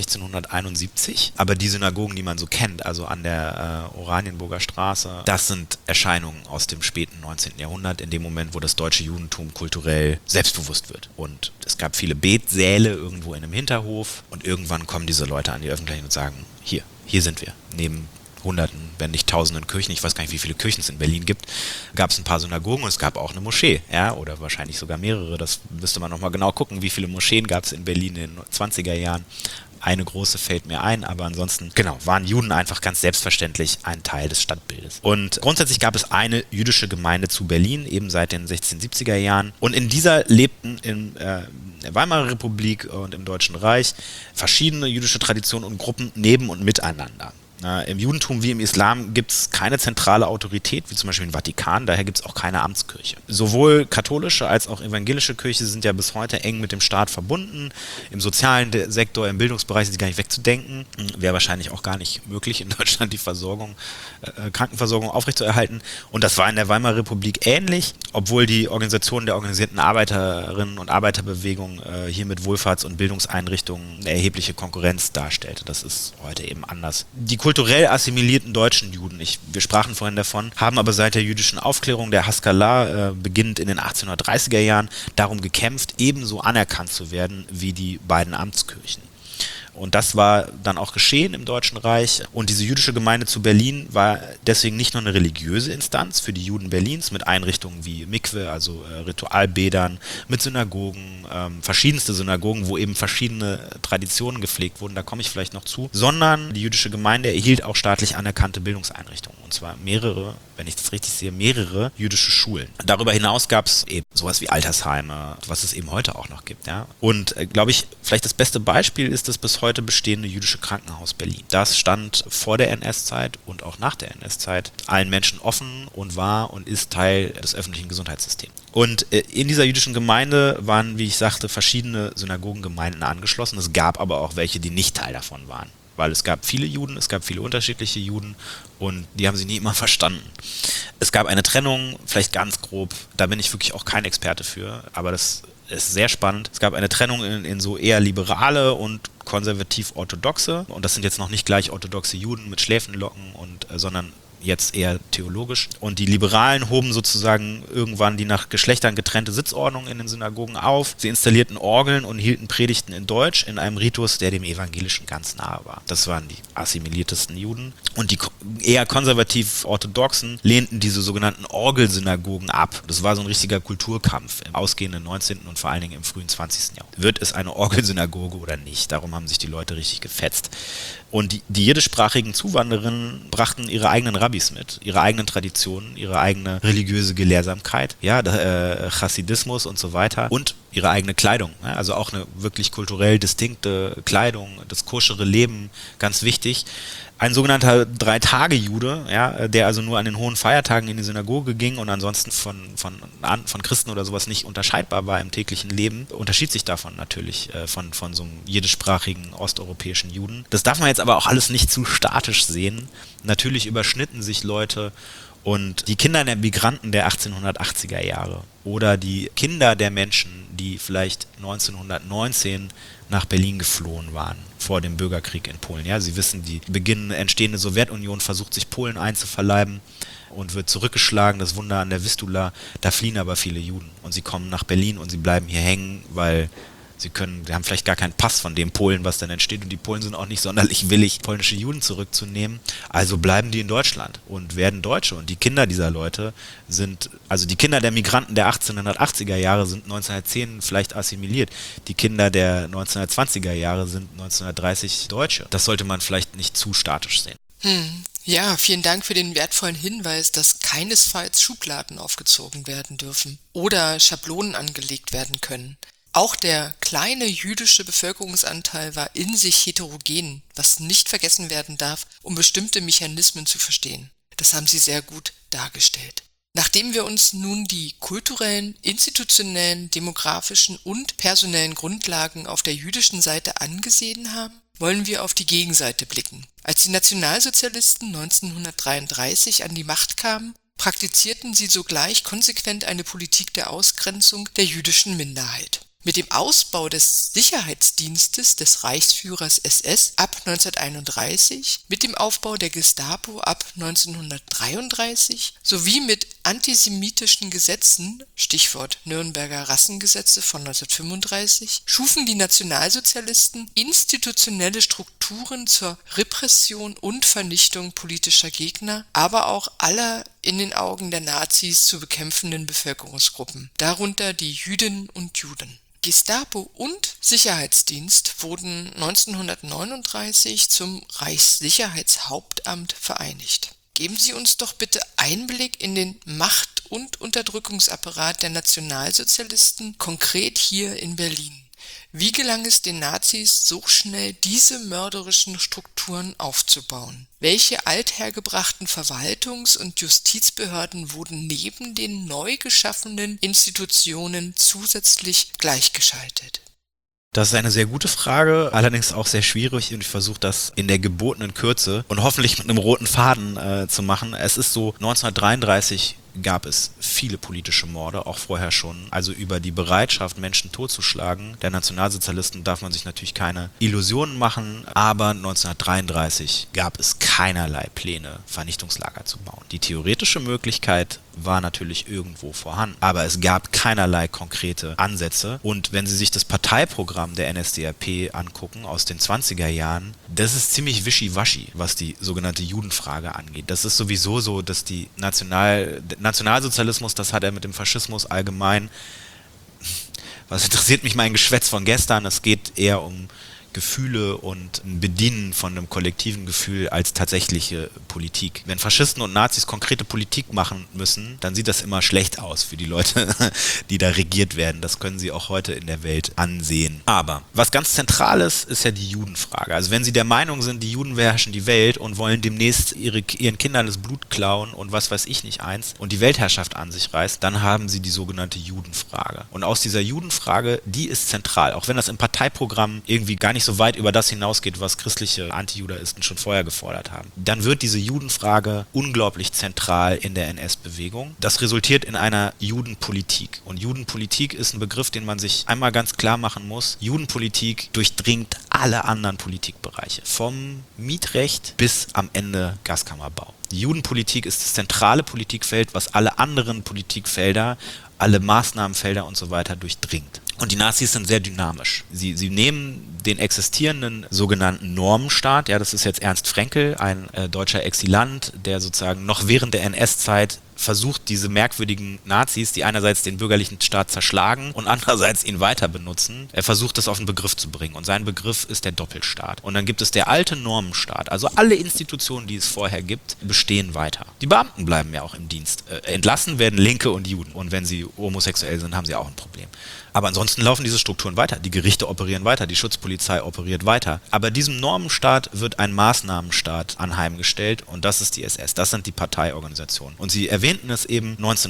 1671. Aber die Synagogen, die man so kennt, also an der Oranienburger Straße, das sind Erscheinungen aus dem späten 19. Jahrhundert, in dem Moment, wo das deutsche Judentum kulturell selbstbewusst wird. Und es gab viele Betsäle irgendwo in einem Hinterhof und irgendwann kommen diese Leute an die Öffentlichkeit und sagen, hier sind wir, neben Hunderten, wenn nicht Tausenden Kirchen, ich weiß gar nicht, wie viele Kirchen es in Berlin gibt, gab es ein paar Synagogen und es gab auch eine Moschee, ja, oder wahrscheinlich sogar mehrere, das müsste man nochmal genau gucken, wie viele Moscheen gab es in Berlin in den 20er Jahren. Eine große fällt mir ein, aber ansonsten, genau, waren Juden einfach ganz selbstverständlich ein Teil des Stadtbildes. Und grundsätzlich gab es eine jüdische Gemeinde zu Berlin, eben seit den 1670er Jahren. Und in dieser lebten in der Weimarer Republik und im Deutschen Reich verschiedene jüdische Traditionen und Gruppen neben und miteinander. Im Judentum wie im Islam gibt es keine zentrale Autorität, wie zum Beispiel im Vatikan, daher gibt es auch keine Amtskirche. Sowohl katholische als auch evangelische Kirche sind ja bis heute eng mit dem Staat verbunden. Im sozialen Sektor, im Bildungsbereich sind sie gar nicht wegzudenken. Wäre wahrscheinlich auch gar nicht möglich, in Deutschland die Krankenversorgung aufrechtzuerhalten. Und das war in der Weimarer Republik ähnlich, obwohl die Organisation der organisierten Arbeiterinnen und Arbeiterbewegung hier mit Wohlfahrts- und Bildungseinrichtungen eine erhebliche Konkurrenz darstellte. Das ist heute eben anders. Die kulturell assimilierten deutschen Juden, wir sprachen vorhin davon, haben aber seit der jüdischen Aufklärung der Haskalah beginnend in den 1830er Jahren darum gekämpft, ebenso anerkannt zu werden wie die beiden Amtskirchen. Und das war dann auch geschehen im Deutschen Reich. Und diese jüdische Gemeinde zu Berlin war deswegen nicht nur eine religiöse Instanz für die Juden Berlins mit Einrichtungen wie Mikwe, also Ritualbädern, mit Synagogen, verschiedenste Synagogen, wo eben verschiedene Traditionen gepflegt wurden, da komme ich vielleicht noch zu, sondern die jüdische Gemeinde erhielt auch staatlich anerkannte Bildungseinrichtungen. Und zwar mehrere, wenn ich das richtig sehe, mehrere jüdische Schulen. Darüber hinaus gab es eben sowas wie Altersheime, was es eben heute auch noch gibt. Ja? Und glaube ich, vielleicht das beste Beispiel ist das bis heute bestehende jüdische Krankenhaus Berlin. Das stand vor der NS-Zeit und auch nach der NS-Zeit allen Menschen offen und war und ist Teil des öffentlichen Gesundheitssystems. Und in dieser jüdischen Gemeinde waren, wie ich sagte, verschiedene Synagogengemeinden angeschlossen. Es gab aber auch welche, die nicht Teil davon waren. Weil es gab viele Juden, es gab viele unterschiedliche Juden und die haben sie nie immer verstanden. Es gab eine Trennung, vielleicht ganz grob, da bin ich wirklich auch kein Experte für, aber das ist sehr spannend. Es gab eine Trennung in so eher liberale und konservativ-orthodoxe und das sind jetzt noch nicht gleich orthodoxe Juden mit Schläfenlocken sondern jetzt eher theologisch. Und die Liberalen hoben sozusagen irgendwann die nach Geschlechtern getrennte Sitzordnung in den Synagogen auf. Sie installierten Orgeln und hielten Predigten in Deutsch in einem Ritus, der dem Evangelischen ganz nahe war. Das waren die assimiliertesten Juden. Und die eher konservativ-orthodoxen lehnten diese sogenannten Orgelsynagogen ab. Das war so ein richtiger Kulturkampf im ausgehenden 19. und vor allen Dingen im frühen 20. Jahrhundert. Wird es eine Orgelsynagoge oder nicht? Darum haben sich die Leute richtig gefetzt. Und die jiddischsprachigen Zuwandererinnen brachten ihre eigenen Rabbis mit, ihre eigenen Traditionen, ihre eigene religiöse Gelehrsamkeit, ja, Chassidismus und so weiter und ihre eigene Kleidung, ja, also auch eine wirklich kulturell distinkte Kleidung, das koschere Leben, ganz wichtig. Ein sogenannter 3-Tage-Jude, ja, der also nur an den hohen Feiertagen in die Synagoge ging und ansonsten von Christen oder sowas nicht unterscheidbar war im täglichen Leben, unterschied sich davon natürlich von so einem jiddischsprachigen osteuropäischen Juden. Das darf man jetzt aber auch alles nicht zu statisch sehen. Natürlich überschnitten sich Leute und die Kinder der Migranten der 1880er Jahre oder die Kinder der Menschen, die vielleicht 1919 nach Berlin geflohen waren vor dem Bürgerkrieg in Polen. Ja, Sie wissen, die entstehende Sowjetunion versucht sich Polen einzuverleiben und wird zurückgeschlagen, das Wunder an der Vistula. Da fliehen aber viele Juden und sie kommen nach Berlin und sie bleiben hier hängen, weil sie haben vielleicht gar keinen Pass von dem Polen, was dann entsteht und die Polen sind auch nicht sonderlich willig, polnische Juden zurückzunehmen. Also bleiben die in Deutschland und werden Deutsche und die Kinder dieser Leute also die Kinder der Migranten der 1880er Jahre sind 1910 vielleicht assimiliert. Die Kinder der 1920er Jahre sind 1930 Deutsche. Das sollte man vielleicht nicht zu statisch sehen. Ja, vielen Dank für den wertvollen Hinweis, dass keinesfalls Schubladen aufgezogen werden dürfen oder Schablonen angelegt werden können. Auch der kleine jüdische Bevölkerungsanteil war in sich heterogen, was nicht vergessen werden darf, um bestimmte Mechanismen zu verstehen. Das haben Sie sehr gut dargestellt. Nachdem wir uns nun die kulturellen, institutionellen, demografischen und personellen Grundlagen auf der jüdischen Seite angesehen haben, wollen wir auf die Gegenseite blicken. Als die Nationalsozialisten 1933 an die Macht kamen, praktizierten sie sogleich konsequent eine Politik der Ausgrenzung der jüdischen Minderheit. Mit dem Ausbau des Sicherheitsdienstes des Reichsführers SS ab 1931, mit dem Aufbau der Gestapo ab 1933 sowie mit antisemitischen Gesetzen, Stichwort Nürnberger Rassengesetze von 1935, schufen die Nationalsozialisten institutionelle Strukturen zur Repression und Vernichtung politischer Gegner, aber auch aller in den Augen der Nazis zu bekämpfenden Bevölkerungsgruppen, darunter die Jüdinnen und Juden. Gestapo und Sicherheitsdienst wurden 1939 zum Reichssicherheitshauptamt vereinigt. Geben Sie uns doch bitte Einblick in den Macht- und Unterdrückungsapparat der Nationalsozialisten, konkret hier in Berlin. Wie gelang es den Nazis, so schnell diese mörderischen Strukturen aufzubauen? Welche althergebrachten Verwaltungs- und Justizbehörden wurden neben den neu geschaffenen Institutionen zusätzlich gleichgeschaltet? Das ist eine sehr gute Frage, allerdings auch sehr schwierig und ich versuche das in der gebotenen Kürze und hoffentlich mit einem roten Faden zu machen. Es ist so, 1933 gab es viele politische Morde, auch vorher schon. Also über die Bereitschaft, Menschen totzuschlagen der Nationalsozialisten darf man sich natürlich keine Illusionen machen, aber 1933 gab es keinerlei Pläne, Vernichtungslager zu bauen. Die theoretische Möglichkeit war natürlich irgendwo vorhanden, aber es gab keinerlei konkrete Ansätze. Und wenn Sie sich das Parteiprogramm der NSDAP angucken aus den 20er Jahren, das ist ziemlich wischiwaschi, was die sogenannte Judenfrage angeht. Das ist sowieso so, dass die Nationalsozialismus, das hat er mit dem Faschismus allgemein. Was interessiert mich mein Geschwätz von gestern? Es geht eher um Gefühle und ein Bedienen von einem kollektiven Gefühl als tatsächliche Politik. Wenn Faschisten und Nazis konkrete Politik machen müssen, dann sieht das immer schlecht aus für die Leute, die da regiert werden. Das können sie auch heute in der Welt ansehen. Aber was ganz zentral ist, ist ja die Judenfrage. Also wenn Sie der Meinung sind, die Juden beherrschen die Welt und wollen demnächst ihren Kindern das Blut klauen und was weiß ich nicht eins und die Weltherrschaft an sich reißt, dann haben Sie die sogenannte Judenfrage. Und aus dieser Judenfrage, die ist zentral, auch wenn das im Parteiprogramm irgendwie gar nicht so weit über das hinausgeht, was christliche Antijudaisten schon vorher gefordert haben. Dann wird diese Judenfrage unglaublich zentral in der NS-Bewegung. Das resultiert in einer Judenpolitik. Und Judenpolitik ist ein Begriff, den man sich einmal ganz klar machen muss. Judenpolitik durchdringt alle anderen Politikbereiche. Vom Mietrecht bis am Ende Gaskammerbau. Die Judenpolitik ist das zentrale Politikfeld, was alle anderen Politikfelder, alle Maßnahmenfelder und so weiter durchdringt. Und die Nazis sind sehr dynamisch. Sie nehmen den existierenden sogenannten Normenstaat, ja, das ist jetzt Ernst Fraenkel, ein deutscher Exilant, der sozusagen noch während der NS-Zeit versucht, diese merkwürdigen Nazis, die einerseits den bürgerlichen Staat zerschlagen und andererseits ihn weiter benutzen, er versucht das auf den Begriff zu bringen. Und sein Begriff ist der Doppelstaat. Und dann gibt es der alte Normenstaat. Also alle Institutionen, die es vorher gibt, bestehen weiter. Die Beamten bleiben ja auch im Dienst. Entlassen werden Linke und Juden. Und wenn sie homosexuell sind, haben sie auch ein Problem. Aber ansonsten laufen diese Strukturen weiter. Die Gerichte operieren weiter, die Schutzpolizei operiert weiter. Aber diesem Normenstaat wird ein Maßnahmenstaat anheimgestellt und das ist die SS. Das sind die Parteiorganisationen. Und Sie erwähnten es eben,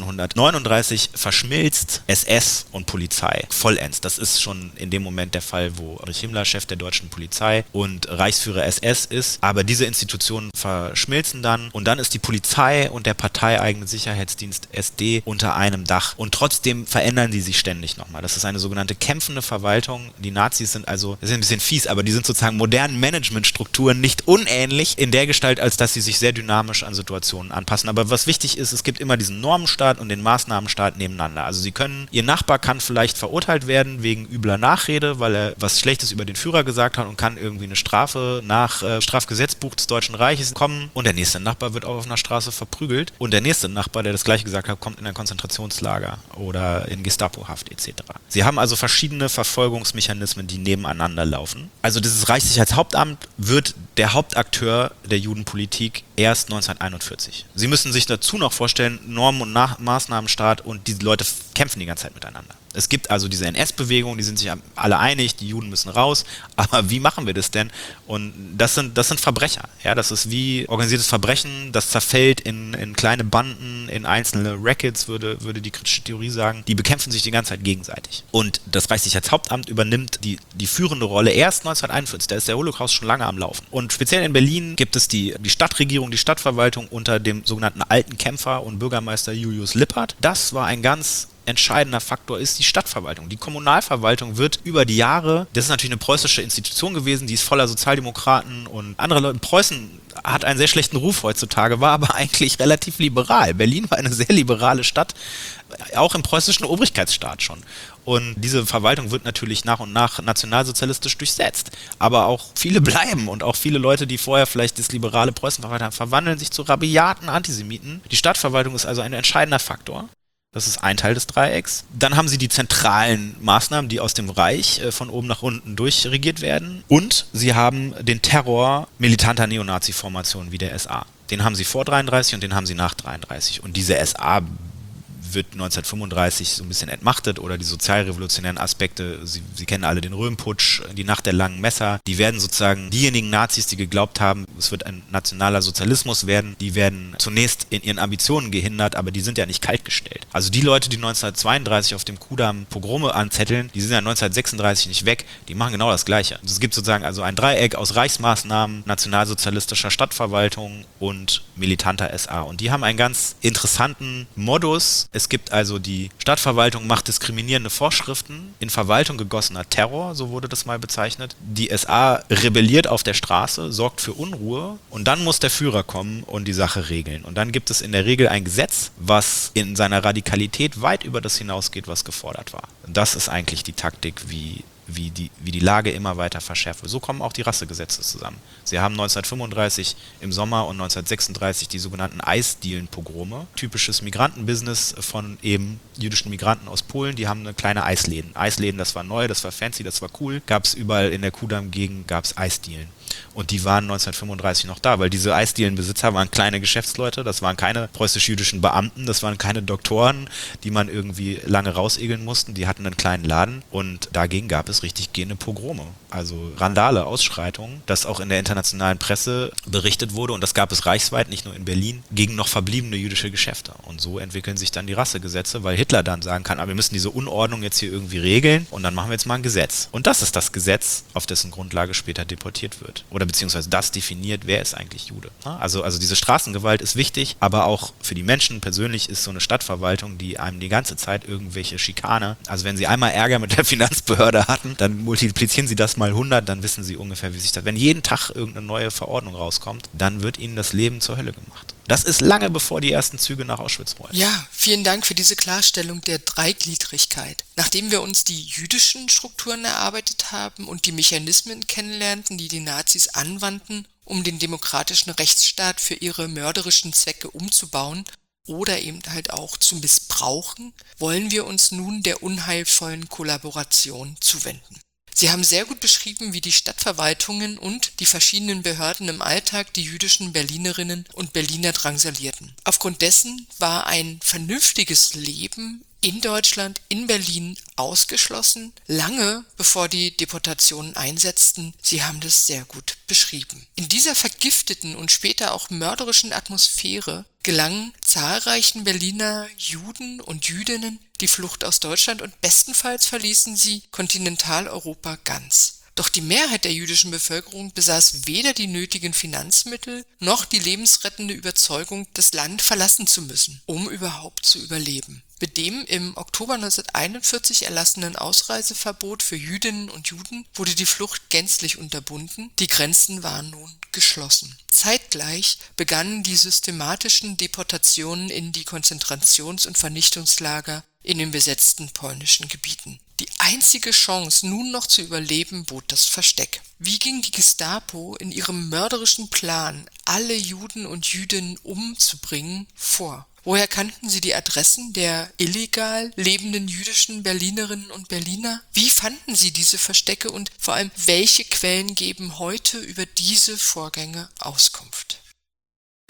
1939 verschmilzt SS und Polizei vollends. Das ist schon in dem Moment der Fall, wo Erich Himmler Chef der deutschen Polizei und Reichsführer SS ist. Aber diese Institutionen verschmilzen dann und dann ist die Polizei und der parteieigene Sicherheitsdienst SD unter einem Dach. Und trotzdem verändern die sich ständig nochmal. Das ist eine sogenannte kämpfende Verwaltung. Die Nazis sind also, das ist ein bisschen fies, aber die sind sozusagen modernen Managementstrukturen nicht unähnlich in der Gestalt, als dass sie sich sehr dynamisch an Situationen anpassen. Aber was wichtig ist, es gibt immer diesen Normenstaat und den Maßnahmenstaat nebeneinander. Also Ihr Nachbar kann vielleicht verurteilt werden wegen übler Nachrede, weil er was Schlechtes über den Führer gesagt hat und kann irgendwie eine Strafe nach Strafgesetzbuch des Deutschen Reiches kommen und der nächste Nachbar wird auch auf einer Straße verprügelt und der nächste Nachbar, der das gleiche gesagt hat, kommt in ein Konzentrationslager oder in Gestapohaft etc. Sie haben also verschiedene Verfolgungsmechanismen, die nebeneinander laufen. Also dieses Reichssicherheitshauptamt wird der Hauptakteur der Judenpolitik erst 1941. Sie müssen sich dazu noch vorstellen, Normen- und Maßnahmenstaat und diese Leute kämpfen die ganze Zeit miteinander. Es gibt also diese NS-Bewegung, die sind sich alle einig, die Juden müssen raus, aber wie machen wir das denn? Und das sind Verbrecher, ja, das ist wie organisiertes Verbrechen, das zerfällt in kleine Banden, in einzelne Rackets, würde die kritische Theorie sagen, die bekämpfen sich die ganze Zeit gegenseitig. Und das Reichssicherheitshauptamt übernimmt die führende Rolle erst 1941, da ist der Holocaust schon lange am Laufen. Und speziell in Berlin gibt es die Stadtregierung, die Stadtverwaltung unter dem sogenannten alten Kämpfer und Bürgermeister Julius Lippert. Das war ein ganz entscheidender Faktor ist die Stadtverwaltung. Die Kommunalverwaltung wird über die Jahre, das ist natürlich eine preußische Institution gewesen, die ist voller Sozialdemokraten und andere Leute. Preußen hat einen sehr schlechten Ruf heutzutage, war aber eigentlich relativ liberal. Berlin war eine sehr liberale Stadt, auch im preußischen Obrigkeitsstaat schon. Und diese Verwaltung wird natürlich nach und nach nationalsozialistisch durchsetzt. Aber auch viele bleiben und auch viele Leute, die vorher vielleicht das liberale Preußen verwaltet haben, verwandeln sich zu rabiaten Antisemiten. Die Stadtverwaltung ist also ein entscheidender Faktor. Das ist ein Teil des Dreiecks. Dann haben sie die zentralen Maßnahmen, die aus dem Reich von oben nach unten durchregiert werden. Und sie haben den Terror militanter Neonazi-Formationen wie der SA. Den haben sie vor 33 und den haben sie nach 33. Und diese SA wird 1935 so ein bisschen entmachtet oder die sozialrevolutionären Aspekte, Sie kennen alle den Röhmputsch, die Nacht der langen Messer, die werden sozusagen diejenigen Nazis, die geglaubt haben, es wird ein nationaler Sozialismus werden, die werden zunächst in ihren Ambitionen gehindert, aber die sind ja nicht kaltgestellt. Also die Leute, die 1932 auf dem Kudamm Pogrome anzetteln, die sind ja 1936 nicht weg, die machen genau das Gleiche. Es gibt sozusagen also ein Dreieck aus Reichsmaßnahmen, nationalsozialistischer Stadtverwaltung und militanter SA und die haben einen ganz interessanten Modus. Es gibt also die Stadtverwaltung macht diskriminierende Vorschriften, in Verwaltung gegossener Terror, so wurde das mal bezeichnet. Die SA rebelliert auf der Straße, sorgt für Unruhe und dann muss der Führer kommen und die Sache regeln. Und dann gibt es in der Regel ein Gesetz, was in seiner Radikalität weit über das hinausgeht, was gefordert war. Und das ist eigentlich die Taktik, wie die Lage immer weiter verschärft wird. So kommen auch die Rassegesetze zusammen. Sie haben 1935 im Sommer und 1936 die sogenannten Eisdielen-Pogrome. Typisches Migrantenbusiness von eben jüdischen Migranten aus Polen, die haben eine kleine Eisläden. Eisläden, das war neu, das war fancy, das war cool. Gab es überall in der Kudamm-Gegend, gab es Eisdielen. Und die waren 1935 noch da, weil diese Eisdielenbesitzer waren kleine Geschäftsleute, das waren keine preußisch-jüdischen Beamten, das waren keine Doktoren, die man irgendwie lange rausegeln mussten, die hatten einen kleinen Laden und dagegen gab es richtig gehende Pogrome, also Randale, Ausschreitungen, das auch in der internationalen Presse berichtet wurde und das gab es reichsweit, nicht nur in Berlin, gegen noch verbliebene jüdische Geschäfte. Und so entwickeln sich dann die Rassegesetze, weil Hitler dann sagen kann, aber wir müssen diese Unordnung jetzt hier irgendwie regeln und dann machen wir jetzt mal ein Gesetz. Und das ist das Gesetz, auf dessen Grundlage später deportiert wird. Oder beziehungsweise das definiert, wer ist eigentlich Jude. Also diese Straßengewalt ist wichtig, aber auch für die Menschen persönlich ist so eine Stadtverwaltung, die einem die ganze Zeit irgendwelche Schikane, also wenn sie einmal Ärger mit der Finanzbehörde hatten, dann multiplizieren sie das mal 100, dann wissen sie ungefähr, wie sich das, wenn jeden Tag irgendeine neue Verordnung rauskommt, dann wird ihnen das Leben zur Hölle gemacht. Das ist lange bevor die ersten Züge nach Auschwitz rollen. Ja, vielen Dank für diese Klarstellung der Dreigliedrigkeit. Nachdem wir uns die jüdischen Strukturen erarbeitet haben und die Mechanismen kennenlernten, die die Nazis anwandten, um den demokratischen Rechtsstaat für ihre mörderischen Zwecke umzubauen oder eben halt auch zu missbrauchen, wollen wir uns nun der unheilvollen Kollaboration zuwenden. Sie haben sehr gut beschrieben, wie die Stadtverwaltungen und die verschiedenen Behörden im Alltag die jüdischen Berlinerinnen und Berliner drangsalierten. Aufgrund dessen war ein vernünftiges Leben in Deutschland, in Berlin ausgeschlossen, lange bevor die Deportationen einsetzten. Sie haben das sehr gut beschrieben. In dieser vergifteten und später auch mörderischen Atmosphäre gelang zahlreichen Berliner Juden und Jüdinnen die Flucht aus Deutschland und bestenfalls verließen sie Kontinentaleuropa ganz. Doch die Mehrheit der jüdischen Bevölkerung besaß weder die nötigen Finanzmittel noch die lebensrettende Überzeugung, das Land verlassen zu müssen, um überhaupt zu überleben. Mit dem im Oktober 1941 erlassenen Ausreiseverbot für Jüdinnen und Juden wurde die Flucht gänzlich unterbunden, die Grenzen waren nun geschlossen. Zeitgleich begannen die systematischen Deportationen in die Konzentrations- und Vernichtungslager in den besetzten polnischen Gebieten. Die einzige Chance, nun noch zu überleben, bot das Versteck. Wie ging die Gestapo in ihrem mörderischen Plan, alle Juden und Jüdinnen umzubringen, vor? Woher kannten sie die Adressen der illegal lebenden jüdischen Berlinerinnen und Berliner? Wie fanden sie diese Verstecke und vor allem, welche Quellen geben heute über diese Vorgänge Auskunft?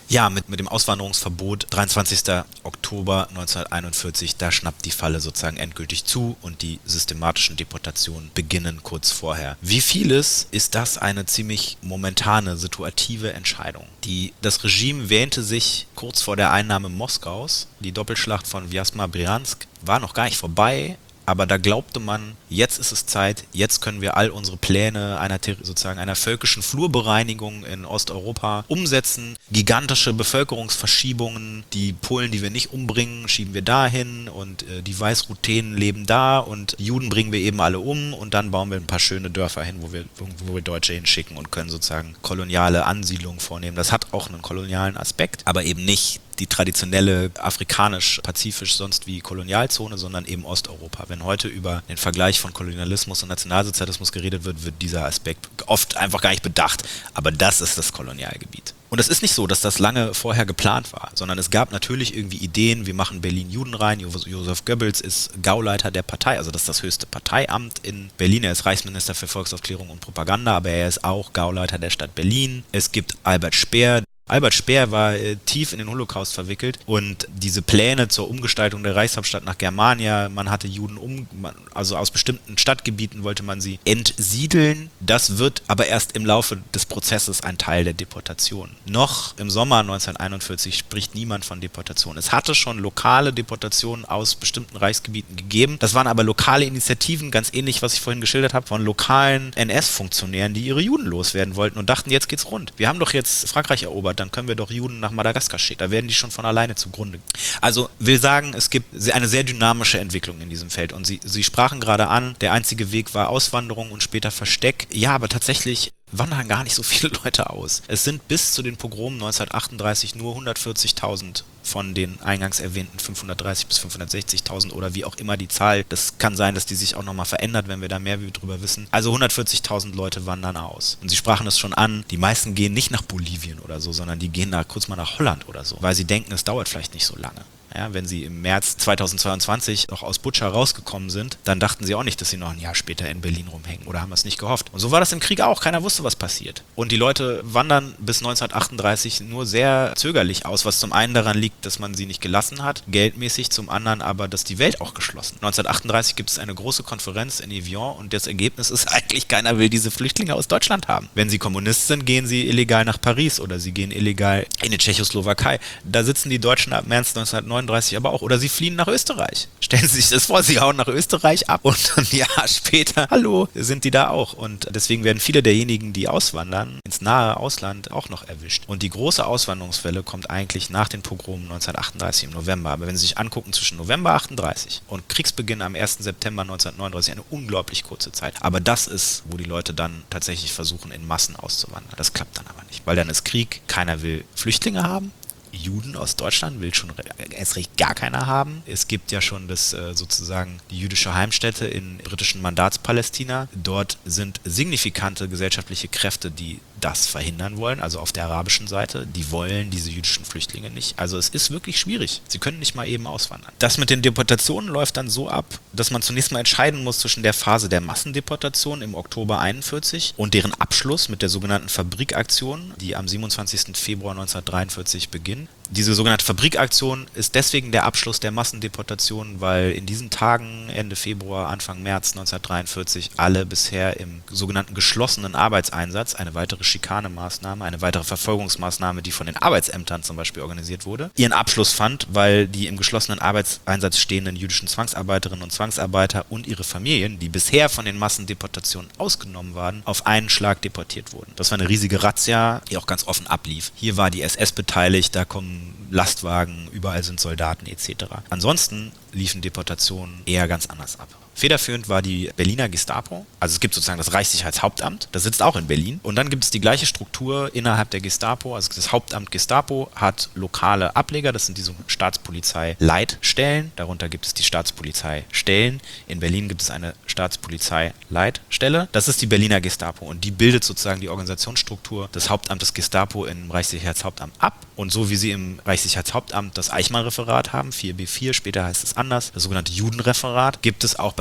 Ja, mit dem Auswanderungsverbot, 23. Oktober 1941, da schnappt die Falle sozusagen endgültig zu und die systematischen Deportationen beginnen kurz vorher. Wie vieles ist das eine ziemlich momentane, situative Entscheidung. Das Regime wähnte sich kurz vor der Einnahme Moskaus. Die Doppelschlacht von Wjasma-Bryansk war noch gar nicht vorbei. Aber da glaubte man, jetzt ist es Zeit, jetzt können wir all unsere Pläne einer völkischen Flurbereinigung in Osteuropa umsetzen. Gigantische Bevölkerungsverschiebungen, die Polen, die wir nicht umbringen, schieben wir dahin und die Weißruthenen leben da und Juden bringen wir eben alle um und dann bauen wir ein paar schöne Dörfer hin, wo wir Deutsche hinschicken und können sozusagen koloniale Ansiedlungen vornehmen. Das hat auch einen kolonialen Aspekt, aber eben nicht die traditionelle afrikanisch-pazifisch sonst wie Kolonialzone, sondern eben Osteuropa. Wenn heute über den Vergleich von Kolonialismus und Nationalsozialismus geredet wird, wird dieser Aspekt oft einfach gar nicht bedacht. Aber das ist das Kolonialgebiet. Und es ist nicht so, dass das lange vorher geplant war, sondern es gab natürlich irgendwie Ideen, wir machen Berlin Juden rein. Joseph Goebbels ist Gauleiter der Partei, also das ist das höchste Parteiamt in Berlin. Er ist Reichsminister für Volksaufklärung und Propaganda, aber er ist auch Gauleiter der Stadt Berlin. Es gibt Albert Speer. Albert Speer war tief in den Holocaust verwickelt und diese Pläne zur Umgestaltung der Reichshauptstadt nach Germania, man hatte Juden also aus bestimmten Stadtgebieten wollte man sie entsiedeln. Das wird aber erst im Laufe des Prozesses ein Teil der Deportation. Noch im Sommer 1941 spricht niemand von Deportation. Es hatte schon lokale Deportationen aus bestimmten Reichsgebieten gegeben. Das waren aber lokale Initiativen, ganz ähnlich, was ich vorhin geschildert habe, von lokalen NS-Funktionären, die ihre Juden loswerden wollten und dachten, jetzt geht's rund. Wir haben doch jetzt Frankreich erobert, dann können wir doch Juden nach Madagaskar schicken. Da werden die schon von alleine zugrunde. Also will sagen, es gibt eine sehr dynamische Entwicklung in diesem Feld. Und Sie sprachen gerade an, der einzige Weg war Auswanderung und später Versteck. Ja, aber tatsächlich wandern gar nicht so viele Leute aus. Es sind bis zu den Pogromen 1938 nur 140.000 von den eingangs erwähnten 530.000 bis 560.000 oder wie auch immer die Zahl. Das kann sein, dass die sich auch nochmal verändert, wenn wir da mehr drüber wissen. Also 140.000 Leute wandern aus. Und Sie sprachen es schon an, die meisten gehen nicht nach Bolivien oder so, sondern die gehen kurz mal nach Holland oder so, weil sie denken, es dauert vielleicht nicht so lange. Ja, wenn sie im März 2022 noch aus Butscha rausgekommen sind, dann dachten sie auch nicht, dass sie noch ein Jahr später in Berlin rumhängen oder haben es nicht gehofft. Und so war das im Krieg auch. Keiner wusste, was passiert. Und die Leute wandern bis 1938 nur sehr zögerlich aus, was zum einen daran liegt, dass man sie nicht gelassen hat, geldmäßig, zum anderen aber, dass die Welt auch geschlossen. 1938 gibt es eine große Konferenz in Evian und das Ergebnis ist eigentlich, keiner will diese Flüchtlinge aus Deutschland haben. Wenn sie Kommunist sind, gehen sie illegal nach Paris oder sie gehen illegal in die Tschechoslowakei. Da sitzen die Deutschen ab März 1939 aber auch. Oder sie fliehen nach Österreich. Stellen Sie sich das vor, sie hauen nach Österreich ab und ein Jahr später, hallo, sind die da auch. Und deswegen werden viele derjenigen, die auswandern, ins nahe Ausland auch noch erwischt. Und die große Auswanderungswelle kommt eigentlich nach den Pogromen 1938 im November. Aber wenn Sie sich angucken, zwischen November 38 und Kriegsbeginn am 1. September 1939, eine unglaublich kurze Zeit. Aber das ist, wo die Leute dann tatsächlich versuchen, in Massen auszuwandern. Das klappt dann aber nicht, weil dann ist Krieg, keiner will Flüchtlinge haben. Juden aus Deutschland will schon erst recht gar keiner haben. Es gibt ja schon sozusagen die jüdische Heimstätte in britischen Mandatspalästina. Dort sind signifikante gesellschaftliche Kräfte, die das verhindern wollen, also auf der arabischen Seite. Die wollen diese jüdischen Flüchtlinge nicht. Also es ist wirklich schwierig. Sie können nicht mal eben auswandern. Das mit den Deportationen läuft dann so ab, dass man zunächst mal entscheiden muss zwischen der Phase der Massendeportation im Oktober 1941 und deren Abschluss mit der sogenannten Fabrikaktion, die am 27. Februar 1943 beginnt. Diese sogenannte Fabrikaktion ist deswegen der Abschluss der Massendeportation, weil in diesen Tagen, Ende Februar, Anfang März 1943, alle bisher im sogenannten geschlossenen Arbeitseinsatz, eine weitere Schikanemaßnahme, eine weitere Verfolgungsmaßnahme, die von den Arbeitsämtern zum Beispiel organisiert wurde, ihren Abschluss fand, weil die im geschlossenen Arbeitseinsatz stehenden jüdischen Zwangsarbeiterinnen und Zwangsarbeiter und ihre Familien, die bisher von den Massendeportationen ausgenommen waren, auf einen Schlag deportiert wurden. Das war eine riesige Razzia, die auch ganz offen ablief. Hier war die SS beteiligt, da kommen Lastwagen, überall sind Soldaten etc. Ansonsten liefen Deportationen eher ganz anders ab. Federführend war die Berliner Gestapo. Also es gibt sozusagen das Reichssicherheitshauptamt, das sitzt auch in Berlin. Und dann gibt es die gleiche Struktur innerhalb der Gestapo. Also das Hauptamt Gestapo hat lokale Ableger, das sind die sogenannten Staatspolizei-Leitstellen. Darunter gibt es die Staatspolizeistellen. In Berlin gibt es eine Staatspolizei-Leitstelle. Das ist die Berliner Gestapo und die bildet sozusagen die Organisationsstruktur des Hauptamtes Gestapo im Reichssicherheitshauptamt ab. Und so wie sie im Reichssicherheitshauptamt das Eichmann-Referat haben, 4B4, später heißt es anders, das sogenannte Judenreferat, gibt es auch bei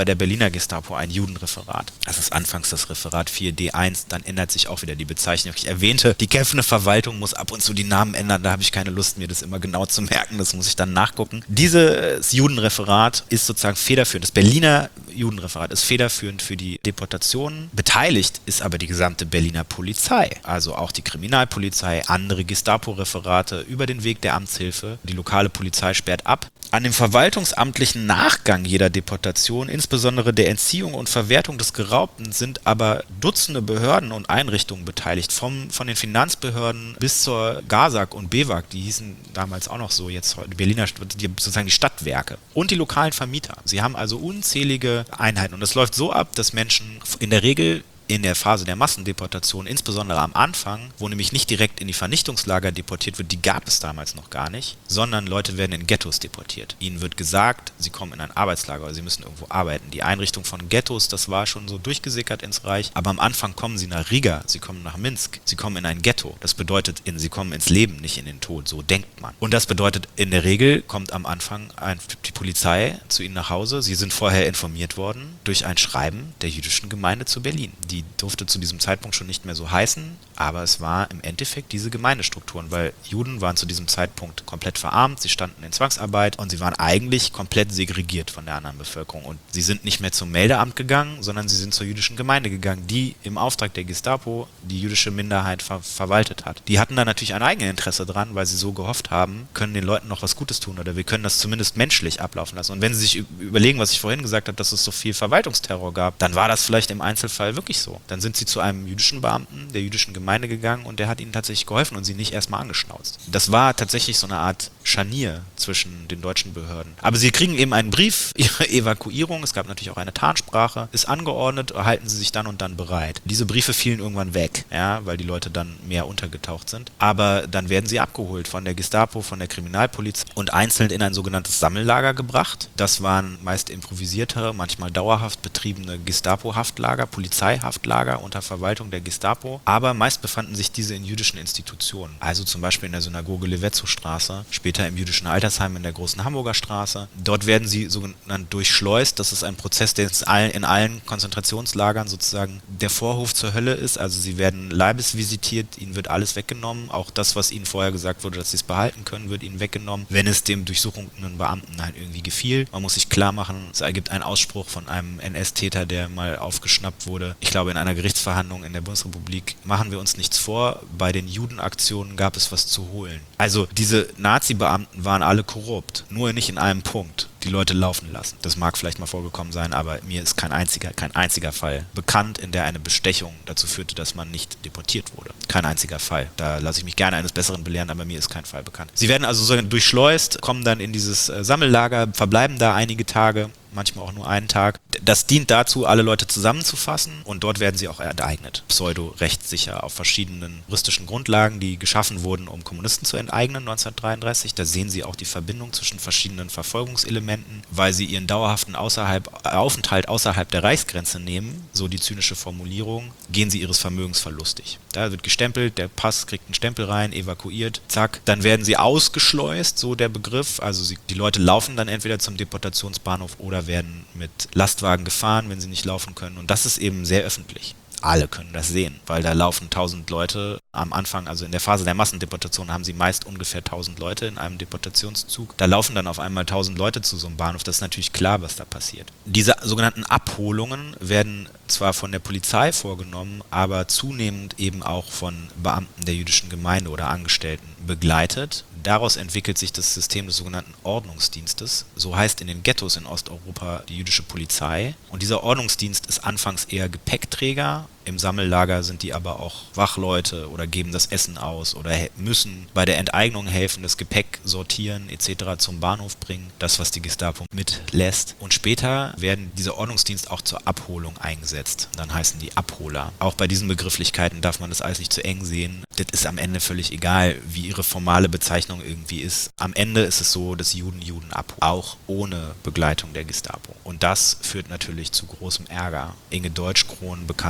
bei der Berliner Gestapo ein Judenreferat. Das ist anfangs das Referat 4D1, dann ändert sich auch wieder die Bezeichnung. Ich erwähnte, die kämpfende Verwaltung muss ab und zu die Namen ändern, da habe ich keine Lust, mir das immer genau zu merken, das muss ich dann nachgucken. Dieses Judenreferat ist sozusagen federführend, das Berliner Judenreferat ist federführend für die Deportationen. Beteiligt ist aber die gesamte Berliner Polizei, also auch die Kriminalpolizei, andere Gestapo-Referate über den Weg der Amtshilfe. Die lokale Polizei sperrt ab. An dem verwaltungsamtlichen Nachgang jeder Deportation, insbesondere der Entziehung und Verwertung des Geraubten, sind aber Dutzende Behörden und Einrichtungen beteiligt, von den Finanzbehörden bis zur GASAG und BEWAG, die hießen damals auch noch so, jetzt Berliner, sozusagen die Stadtwerke und die lokalen Vermieter. Sie haben also unzählige Einheiten und das läuft so ab, dass Menschen in der Regel in der Phase der Massendeportation, insbesondere am Anfang, wo nämlich nicht direkt in die Vernichtungslager deportiert wird, die gab es damals noch gar nicht, sondern Leute werden in Ghettos deportiert. Ihnen wird gesagt, sie kommen in ein Arbeitslager oder sie müssen irgendwo arbeiten. Die Einrichtung von Ghettos, das war schon so durchgesickert ins Reich, aber am Anfang kommen sie nach Riga, sie kommen nach Minsk, sie kommen in ein Ghetto. Das bedeutet, sie kommen ins Leben, nicht in den Tod, so denkt man. Und das bedeutet, in der Regel kommt am Anfang die Polizei zu ihnen nach Hause. Sie sind vorher informiert worden durch ein Schreiben der jüdischen Gemeinde zu Berlin. Die durfte zu diesem Zeitpunkt schon nicht mehr so heißen, aber es war im Endeffekt diese Gemeindestrukturen, weil Juden waren zu diesem Zeitpunkt komplett verarmt, sie standen in Zwangsarbeit und sie waren eigentlich komplett segregiert von der anderen Bevölkerung. Und sie sind nicht mehr zum Meldeamt gegangen, sondern sie sind zur jüdischen Gemeinde gegangen, die im Auftrag der Gestapo die jüdische Minderheit verwaltet hat. Die hatten da natürlich ein eigenes Interesse dran, weil sie so gehofft haben, können den Leuten noch was Gutes tun oder wir können das zumindest menschlich ablaufen lassen. Und wenn sie sich überlegen, was ich vorhin gesagt habe, dass es so viel Verwaltungsterror gab, dann war das vielleicht im Einzelfall wirklich so. Dann sind sie zu einem jüdischen Beamten der jüdischen Gemeinde gegangen und der hat ihnen tatsächlich geholfen und sie nicht erstmal angeschnauzt. Das war tatsächlich so eine Art Scharnier zwischen den deutschen Behörden. Aber sie kriegen eben einen Brief, ihre Evakuierung, es gab natürlich auch eine Tarnsprache, ist angeordnet, halten sie sich dann und dann bereit. Diese Briefe fielen irgendwann weg, ja, weil die Leute dann mehr untergetaucht sind. Aber dann werden sie abgeholt von der Gestapo, von der Kriminalpolizei und einzeln in ein sogenanntes Sammellager gebracht. Das waren meist improvisierte, manchmal dauerhaft betriebene Gestapo-Haftlager, Polizeihaftlager unter Verwaltung der Gestapo. Aber meist befanden sich diese in jüdischen Institutionen. Also zum Beispiel in der Synagoge Levetzow-Straße, später im jüdischen Altersheim in der großen Hamburger Straße. Dort werden sie sogenannt durchschleust. Das ist ein Prozess, der in allen Konzentrationslagern sozusagen der Vorhof zur Hölle ist. Also sie werden leibesvisitiert, ihnen wird alles weggenommen. Auch das, was ihnen vorher gesagt wurde, dass sie es behalten können, wird ihnen weggenommen, wenn es dem durchsuchenden Beamten halt irgendwie gefiel. Man muss sich klar machen, es ergibt einen Ausspruch von einem NS-Täter, der mal aufgeschnappt wurde. Ich glaube, in einer Gerichtsverhandlung in der Bundesrepublik: machen wir uns nichts vor, bei den Judenaktionen gab es was zu holen. Also diese Nazi-Beamten waren alle korrupt, nur nicht in einem Punkt: die Leute laufen lassen. Das mag vielleicht mal vorgekommen sein, aber mir ist kein einziger Fall bekannt, in der eine Bestechung dazu führte, dass man nicht deportiert wurde. Kein einziger Fall. Da lasse ich mich gerne eines Besseren belehren, aber mir ist kein Fall bekannt. Sie werden also so durchschleust, kommen dann in dieses Sammellager, verbleiben da einige Tage, manchmal auch nur einen Tag. Das dient dazu, alle Leute zusammenzufassen und dort werden sie auch enteignet. Pseudo-rechtssicher auf verschiedenen juristischen Grundlagen, die geschaffen wurden, um Kommunisten zu enteignen 1933. Da sehen Sie auch die Verbindung zwischen verschiedenen Verfolgungselementen, weil sie ihren dauerhaften Aufenthalt außerhalb der Reichsgrenze nehmen, so die zynische Formulierung, gehen sie ihres Vermögens verlustig. Da wird gestempelt, der Pass kriegt einen Stempel rein, evakuiert, zack. Dann werden sie ausgeschleust, so der Begriff. Also die Leute laufen dann entweder zum Deportationsbahnhof oder werden mit Lastwagen gefahren, wenn sie nicht laufen können. Und das ist eben sehr öffentlich. Alle können das sehen, weil da laufen 1000 Leute am Anfang, also in der Phase der Massendeportation haben sie meist ungefähr 1000 Leute in einem Deportationszug. Da laufen dann auf einmal 1000 Leute zu so einem Bahnhof, das ist natürlich klar, was da passiert. Diese sogenannten Abholungen werden zwar von der Polizei vorgenommen, aber zunehmend eben auch von Beamten der jüdischen Gemeinde oder Angestellten begleitet. Daraus entwickelt sich das System des sogenannten Ordnungsdienstes. So heißt in den Ghettos in Osteuropa die jüdische Polizei. Und dieser Ordnungsdienst ist anfangs eher Gepäckträger. Im Sammellager sind die aber auch Wachleute oder geben das Essen aus oder müssen bei der Enteignung helfen, das Gepäck sortieren etc. zum Bahnhof bringen, das, was die Gestapo mitlässt. Und später werden dieser Ordnungsdienst auch zur Abholung eingesetzt. Dann heißen die Abholer. Auch bei diesen Begrifflichkeiten darf man das alles nicht zu eng sehen. Das ist am Ende völlig egal, wie ihre formale Bezeichnung irgendwie ist. Am Ende ist es so, dass Juden abholen, auch ohne Begleitung der Gestapo. Und das führt natürlich zu großem Ärger. Inge Deutschkron, bekannte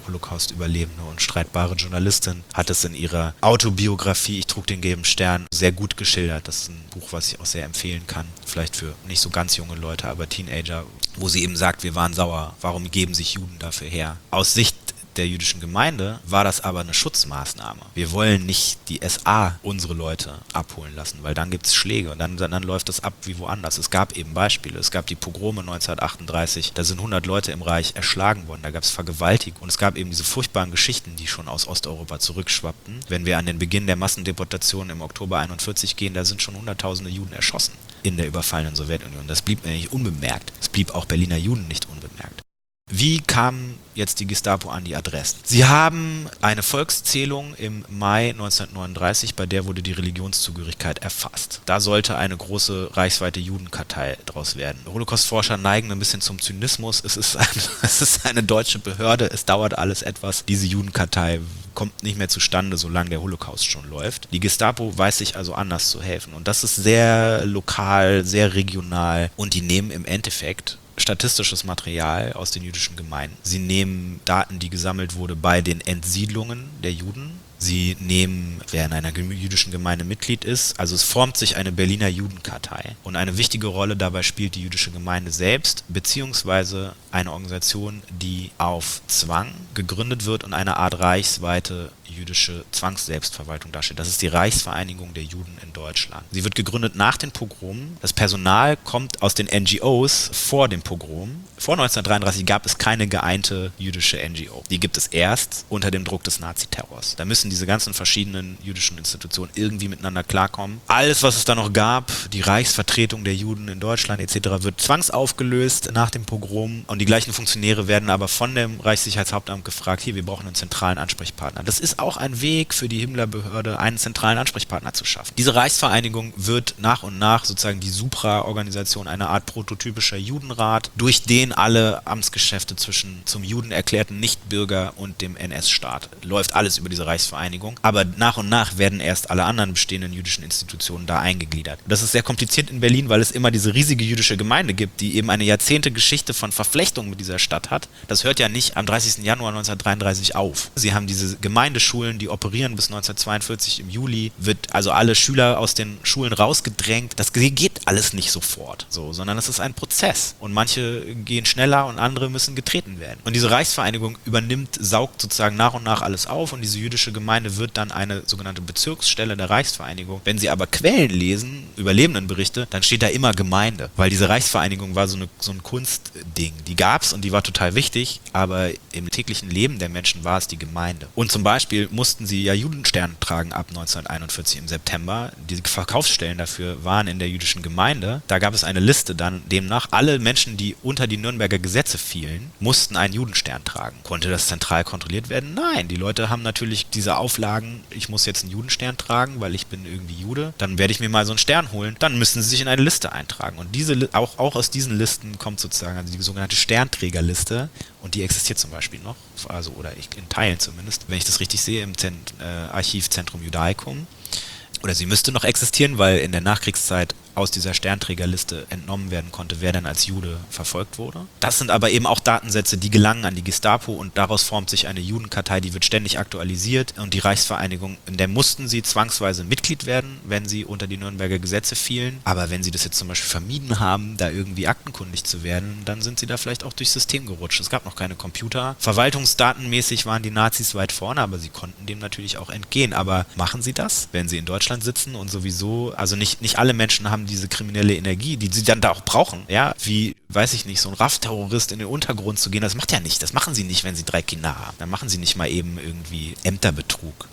Holocaust-Überlebende und streitbare Journalistin, hat es in ihrer Autobiografie Ich trug den gelben Stern sehr gut geschildert. Das ist ein Buch, was ich auch sehr empfehlen kann. Vielleicht für nicht so ganz junge Leute, aber Teenager, wo sie eben sagt, wir waren sauer. Warum geben sich Juden dafür her? Aus Sicht der jüdischen Gemeinde war das aber eine Schutzmaßnahme. Wir wollen nicht die SA unsere Leute abholen lassen, weil dann gibt es Schläge und dann läuft das ab wie woanders. Es gab eben Beispiele. Es gab die Pogrome 1938, da sind 100 Leute im Reich erschlagen worden, da gab es Vergewaltigung und es gab eben diese furchtbaren Geschichten, die schon aus Osteuropa zurückschwappten. Wenn wir an den Beginn der Massendeportation im Oktober 41 gehen, da sind schon Hunderttausende Juden erschossen in der überfallenen Sowjetunion. Das blieb nicht unbemerkt. Es blieb auch Berliner Juden nicht unbemerkt. Wie kam jetzt die Gestapo an die Adressen? Sie haben eine Volkszählung im Mai 1939, bei der wurde die Religionszugehörigkeit erfasst. Da sollte eine große reichsweite Judenkartei draus werden. Holocaust-Forscher neigen ein bisschen zum Zynismus. Es ist eine deutsche Behörde, es dauert alles etwas. Diese Judenkartei kommt nicht mehr zustande, solange der Holocaust schon läuft. Die Gestapo weiß sich also anders zu helfen. Und das ist sehr lokal, sehr regional. Und die nehmen im Endeffekt statistisches Material aus den jüdischen Gemeinden. Sie nehmen Daten, die gesammelt wurde bei den Entsiedlungen der Juden. Sie nehmen, wer in einer jüdischen Gemeinde Mitglied ist, also es formt sich eine Berliner Judenkartei. Und eine wichtige Rolle dabei spielt die jüdische Gemeinde selbst, beziehungsweise eine Organisation, die auf Zwang gegründet wird und eine Art reichsweite jüdische Zwangsselbstverwaltung darstellt. Das ist die Reichsvereinigung der Juden in Deutschland. Sie wird gegründet nach den Pogromen. Das Personal kommt aus den NGOs vor dem Pogrom. Vor 1933 gab es keine geeinte jüdische NGO. Die gibt es erst unter dem Druck des Naziterrors. Da müssen diese ganzen verschiedenen jüdischen Institutionen irgendwie miteinander klarkommen. Alles, was es da noch gab, die Reichsvertretung der Juden in Deutschland etc., wird zwangsaufgelöst nach dem Pogrom und die gleichen Funktionäre werden aber von dem Reichssicherheitshauptamt gefragt, hier, wir brauchen einen zentralen Ansprechpartner. Das ist auch ein Weg für die Himmler-Behörde, einen zentralen Ansprechpartner zu schaffen. Diese Reichsvereinigung wird nach und nach sozusagen die Supra-Organisation, eine Art prototypischer Judenrat, durch den alle Amtsgeschäfte zum Juden erklärten Nichtbürger und dem NS-Staat. Läuft alles über diese Reichsvereinigung. Aber nach und nach werden erst alle anderen bestehenden jüdischen Institutionen da eingegliedert. Das ist sehr kompliziert in Berlin, weil es immer diese riesige jüdische Gemeinde gibt, die eben eine Jahrzehnte-Geschichte von Verflechtung mit dieser Stadt hat. Das hört ja nicht am 30. Januar 1933 auf. Sie haben diese Gemeindeschulen, die operieren bis 1942 im Juli, wird also alle Schüler aus den Schulen rausgedrängt. Das geht alles nicht sofort, sondern es ist ein Prozess. Und manche gehen schneller und andere müssen getreten werden. Und diese Reichsvereinigung saugt sozusagen nach und nach alles auf und diese jüdische Gemeinde wird dann eine sogenannte Bezirksstelle der Reichsvereinigung. Wenn Sie aber Quellen lesen, Überlebendenberichte, dann steht da immer Gemeinde, weil diese Reichsvereinigung war so ein Kunstding. Die gab es und die war total wichtig, aber im täglichen Leben der Menschen war es die Gemeinde. Und zum Beispiel mussten sie ja Judenstern tragen ab 1941 im September. Die Verkaufsstellen dafür waren in der jüdischen Gemeinde. Da gab es eine Liste dann, demnach alle Menschen, die unter die Nürnberger Gesetze fielen, mussten einen Judenstern tragen. Konnte das zentral kontrolliert werden? Nein, die Leute haben natürlich diese Auflagen, ich muss jetzt einen Judenstern tragen, weil ich bin irgendwie Jude, dann werde ich mir mal so einen Stern holen, dann müssen sie sich in eine Liste eintragen. Und auch aus diesen Listen kommt sozusagen also die sogenannte Sternträgerliste und die existiert zum Beispiel noch, oder in Teilen zumindest, wenn ich das richtig sehe, im Archiv Centrum Judaicum. Oder sie müsste noch existieren, weil in der Nachkriegszeit aus dieser Sternträgerliste entnommen werden konnte, wer dann als Jude verfolgt wurde. Das sind aber eben auch Datensätze, die gelangen an die Gestapo und daraus formt sich eine Judenkartei, die wird ständig aktualisiert und die Reichsvereinigung, in der mussten sie zwangsweise Mitglied werden, wenn sie unter die Nürnberger Gesetze fielen. Aber wenn sie das jetzt zum Beispiel vermieden haben, da irgendwie aktenkundig zu werden, dann sind sie da vielleicht auch durchs System gerutscht. Es gab noch keine Computer. Verwaltungsdatenmäßig waren die Nazis weit vorne, aber sie konnten dem natürlich auch entgehen. Aber machen sie das, wenn sie in Deutschland sitzen und sowieso, also nicht alle Menschen haben diese kriminelle Energie, die sie dann da auch brauchen, ja, wie, weiß ich nicht, so ein RAF-Terrorist in den Untergrund zu gehen, das macht ja nicht, das machen sie nicht, wenn sie 3 Kinder haben. Dann machen sie nicht mal eben irgendwie Ämterbetrug.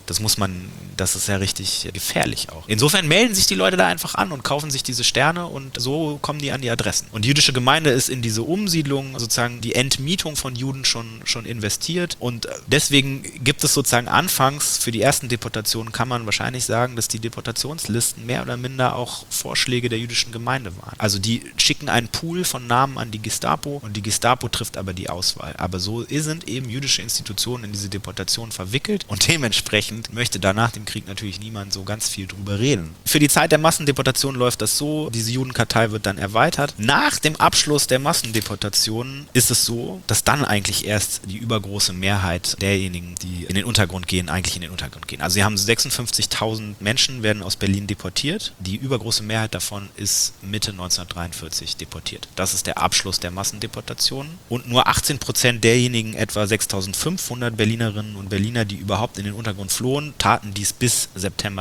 Das ist ja richtig gefährlich auch. Insofern melden sich die Leute da einfach an und kaufen sich diese Sterne und so kommen die an die Adressen. Und die jüdische Gemeinde ist in diese Umsiedlung, sozusagen die Entmietung von Juden schon investiert und deswegen gibt es sozusagen anfangs, für die ersten Deportationen kann man wahrscheinlich sagen, dass die Deportationslisten mehr oder minder auch Vorschläge der jüdischen Gemeinde waren. Also die schicken einen Pool von Namen kamen an die Gestapo und die Gestapo trifft aber die Auswahl. Aber so sind eben jüdische Institutionen in diese Deportation verwickelt und dementsprechend möchte da nach dem Krieg natürlich niemand so ganz viel drüber reden. Für die Zeit der Massendeportation läuft das so, diese Judenkartei wird dann erweitert. Nach dem Abschluss der Massendeportation ist es so, dass dann eigentlich erst die übergroße Mehrheit derjenigen, die in den Untergrund gehen, eigentlich in den Untergrund gehen. Also sie haben 56.000 Menschen werden aus Berlin deportiert. Die übergroße Mehrheit davon ist Mitte 1943 deportiert. Das ist der Abschluss der Massendeportation. Und nur 18% derjenigen, etwa 6.500 Berlinerinnen und Berliner, die überhaupt in den Untergrund flohen, taten dies bis September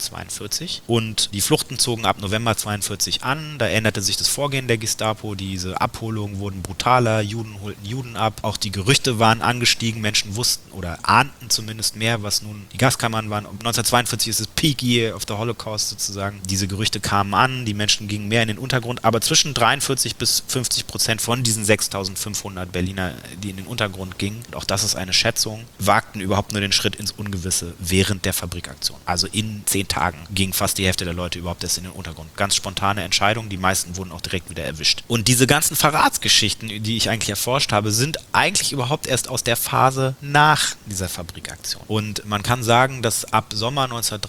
1942. Und die Fluchten zogen ab November 1942 an. Da änderte sich das Vorgehen der Gestapo. Diese Abholungen wurden brutaler. Juden holten Juden ab. Auch die Gerüchte waren angestiegen. Menschen wussten oder ahnten zumindest mehr, was nun die Gaskammern waren. 1942 ist es Peak Year of the Holocaust sozusagen. Diese Gerüchte kamen an. Die Menschen gingen mehr in den Untergrund. Aber zwischen 43 bis 50% von diesen 6.500 Berliner, die in den Untergrund gingen, und auch das ist eine Schätzung, wagten überhaupt nur den Schritt ins Ungewisse während der Fabrikaktion. Also in 10 Tagen ging fast die Hälfte der Leute überhaupt erst in den Untergrund. Ganz spontane Entscheidung, die meisten wurden auch direkt wieder erwischt. Und diese ganzen Verratsgeschichten, die ich eigentlich erforscht habe, sind eigentlich überhaupt erst aus der Phase nach dieser Fabrikaktion. Und man kann sagen, dass ab Sommer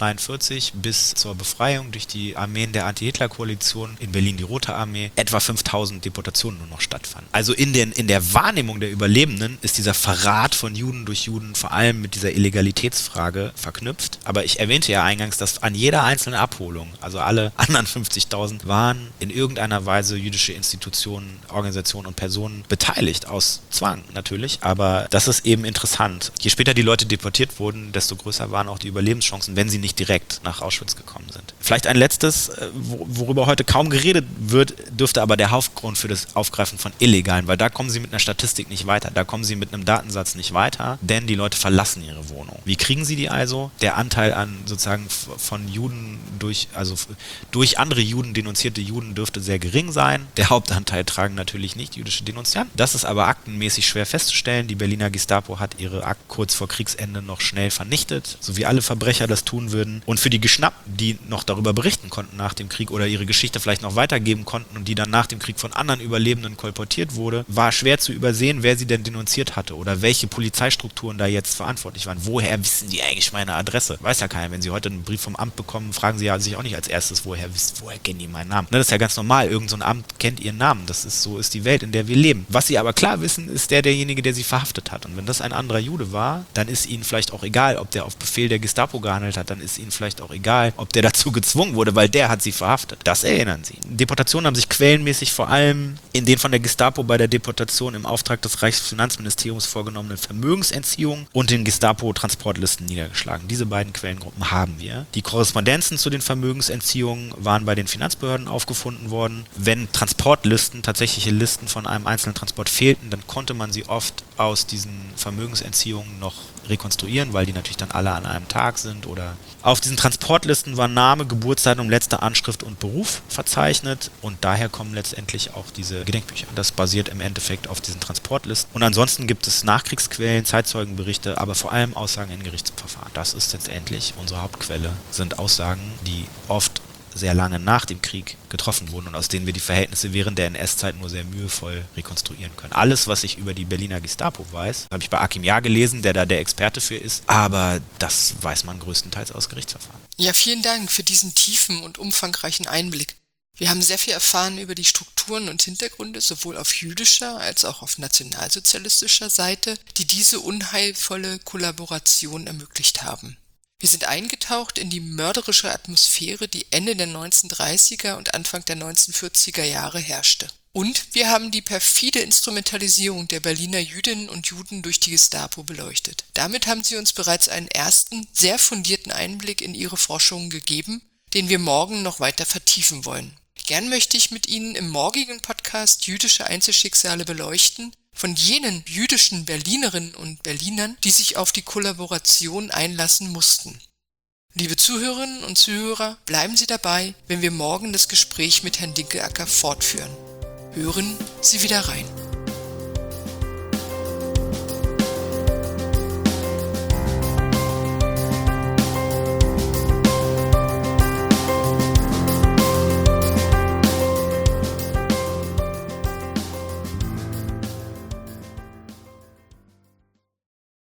1943 bis zur Befreiung durch die Armeen der Anti-Hitler-Koalition, in Berlin die Rote Armee, etwa 5.000 Deportationen nur noch stattfanden. Also in der Wahrnehmung der Überlebenden ist dieser Verrat von Juden durch Juden vor allem mit dieser Illegalitätsfrage verknüpft. Aber ich erwähnte ja eingangs, dass an jeder einzelnen Abholung, also alle anderen 50.000, waren in irgendeiner Weise jüdische Institutionen, Organisationen und Personen beteiligt, aus Zwang natürlich, aber das ist eben interessant. Je später die Leute deportiert wurden, desto größer waren auch die Überlebenschancen, wenn sie nicht direkt nach Auschwitz gekommen sind. Vielleicht ein letztes, worüber heute kaum geredet wird, dürfte aber der Hauptgrund für das Aufgreifen von Illegalen, weil da kommen sie mit einer Statistik nicht weiter, da kommen sie mit einem Datensatz nicht weiter, denn die Leute verlassen ihre Wohnung. Wie kriegen sie die also? Der Anteil an sozusagen von Juden durch andere Juden denunzierte Juden dürfte sehr gering sein. Der Hauptanteil tragen natürlich nicht jüdische Denunzianten. Das ist aber aktenmäßig schwer festzustellen. Die Berliner Gestapo hat ihre Akten kurz vor Kriegsende noch schnell vernichtet, so wie alle Verbrecher das tun würden. Und für die Geschnappten, die noch darüber berichten konnten nach dem Krieg oder ihre Geschichte vielleicht noch weitergeben konnten und die dann nach dem Krieg von anderen Überlebenden kolportiert wurde, war schwer zu übersehen, wer sie denn denunziert hatte oder welche Polizeistrukturen da jetzt verantwortlich waren. Woher wissen die eigentlich meine Adresse? Weiß ja keiner. Wenn sie heute einen Brief vom Amt bekommen, fragen sie ja sich auch nicht als erstes, woher kennen die meinen Namen? Das ist ja ganz normal. Irgend so ein Amt kennt ihren Namen. So ist die Welt, in der wir leben. Was sie aber klar wissen, ist derjenige, der sie verhaftet hat. Und wenn das ein anderer Jude war, dann ist ihnen vielleicht auch egal, ob der auf Befehl der Gestapo gehandelt hat. Dann ist ihnen vielleicht auch egal, ob der dazu gezwungen wurde, weil der hat sie verhaftet. Das erinnern sie. Deportationen haben sich quellenmäßig vor allem in den von der Gestapo bei der Deportation im Auftrag des Reichsfinanzministeriums vorgenommenen Vermögensentziehungen und den Gestapo-Transportlisten niedergeschlagen. Diese beiden Quellengruppen haben wir. Die Korrespondenzen zu den Vermögensentziehungen waren bei den Finanzbehörden aufgefunden worden. Wenn Transportlisten, tatsächliche Listen von einem einzelnen Transport fehlten, dann konnte man sie oft aus diesen Vermögensentziehungen noch rekonstruieren, weil die natürlich dann alle an einem Tag sind. Oder auf diesen Transportlisten war Name, Geburtsdatum, letzte Anschrift und Beruf verzeichnet und daher kommen letztendlich auch diese Gedenkbücher. Das basiert im Endeffekt auf diesen Transportlisten. Und ansonsten gibt es Nachkriegsquellen, Zeitzeugenberichte, aber vor allem Aussagen in Gerichtsverfahren. Das ist letztendlich unsere Hauptquelle, sind Aussagen, die oft sehr lange nach dem Krieg getroffen wurden und aus denen wir die Verhältnisse während der NS-Zeit nur sehr mühevoll rekonstruieren können. Alles, was ich über die Berliner Gestapo weiß, habe ich bei Achim Jahr gelesen, der da der Experte für ist, aber das weiß man größtenteils aus Gerichtsverfahren. Ja, vielen Dank für diesen tiefen und umfangreichen Einblick. Wir haben sehr viel erfahren über die Strukturen und Hintergründe, sowohl auf jüdischer als auch auf nationalsozialistischer Seite, die diese unheilvolle Kollaboration ermöglicht haben. Wir sind eingetaucht in die mörderische Atmosphäre, die Ende der 1930er und Anfang der 1940er Jahre herrschte. Und wir haben die perfide Instrumentalisierung der Berliner Jüdinnen und Juden durch die Gestapo beleuchtet. Damit haben sie uns bereits einen ersten, sehr fundierten Einblick in ihre Forschungen gegeben, den wir morgen noch weiter vertiefen wollen. Gern möchte ich mit Ihnen im morgigen Podcast jüdische Einzelschicksale beleuchten, von jenen jüdischen Berlinerinnen und Berlinern, die sich auf die Kollaboration einlassen mussten. Liebe Zuhörerinnen und Zuhörer, bleiben Sie dabei, wenn wir morgen das Gespräch mit Herrn Dinkelacker fortführen. Hören Sie wieder rein.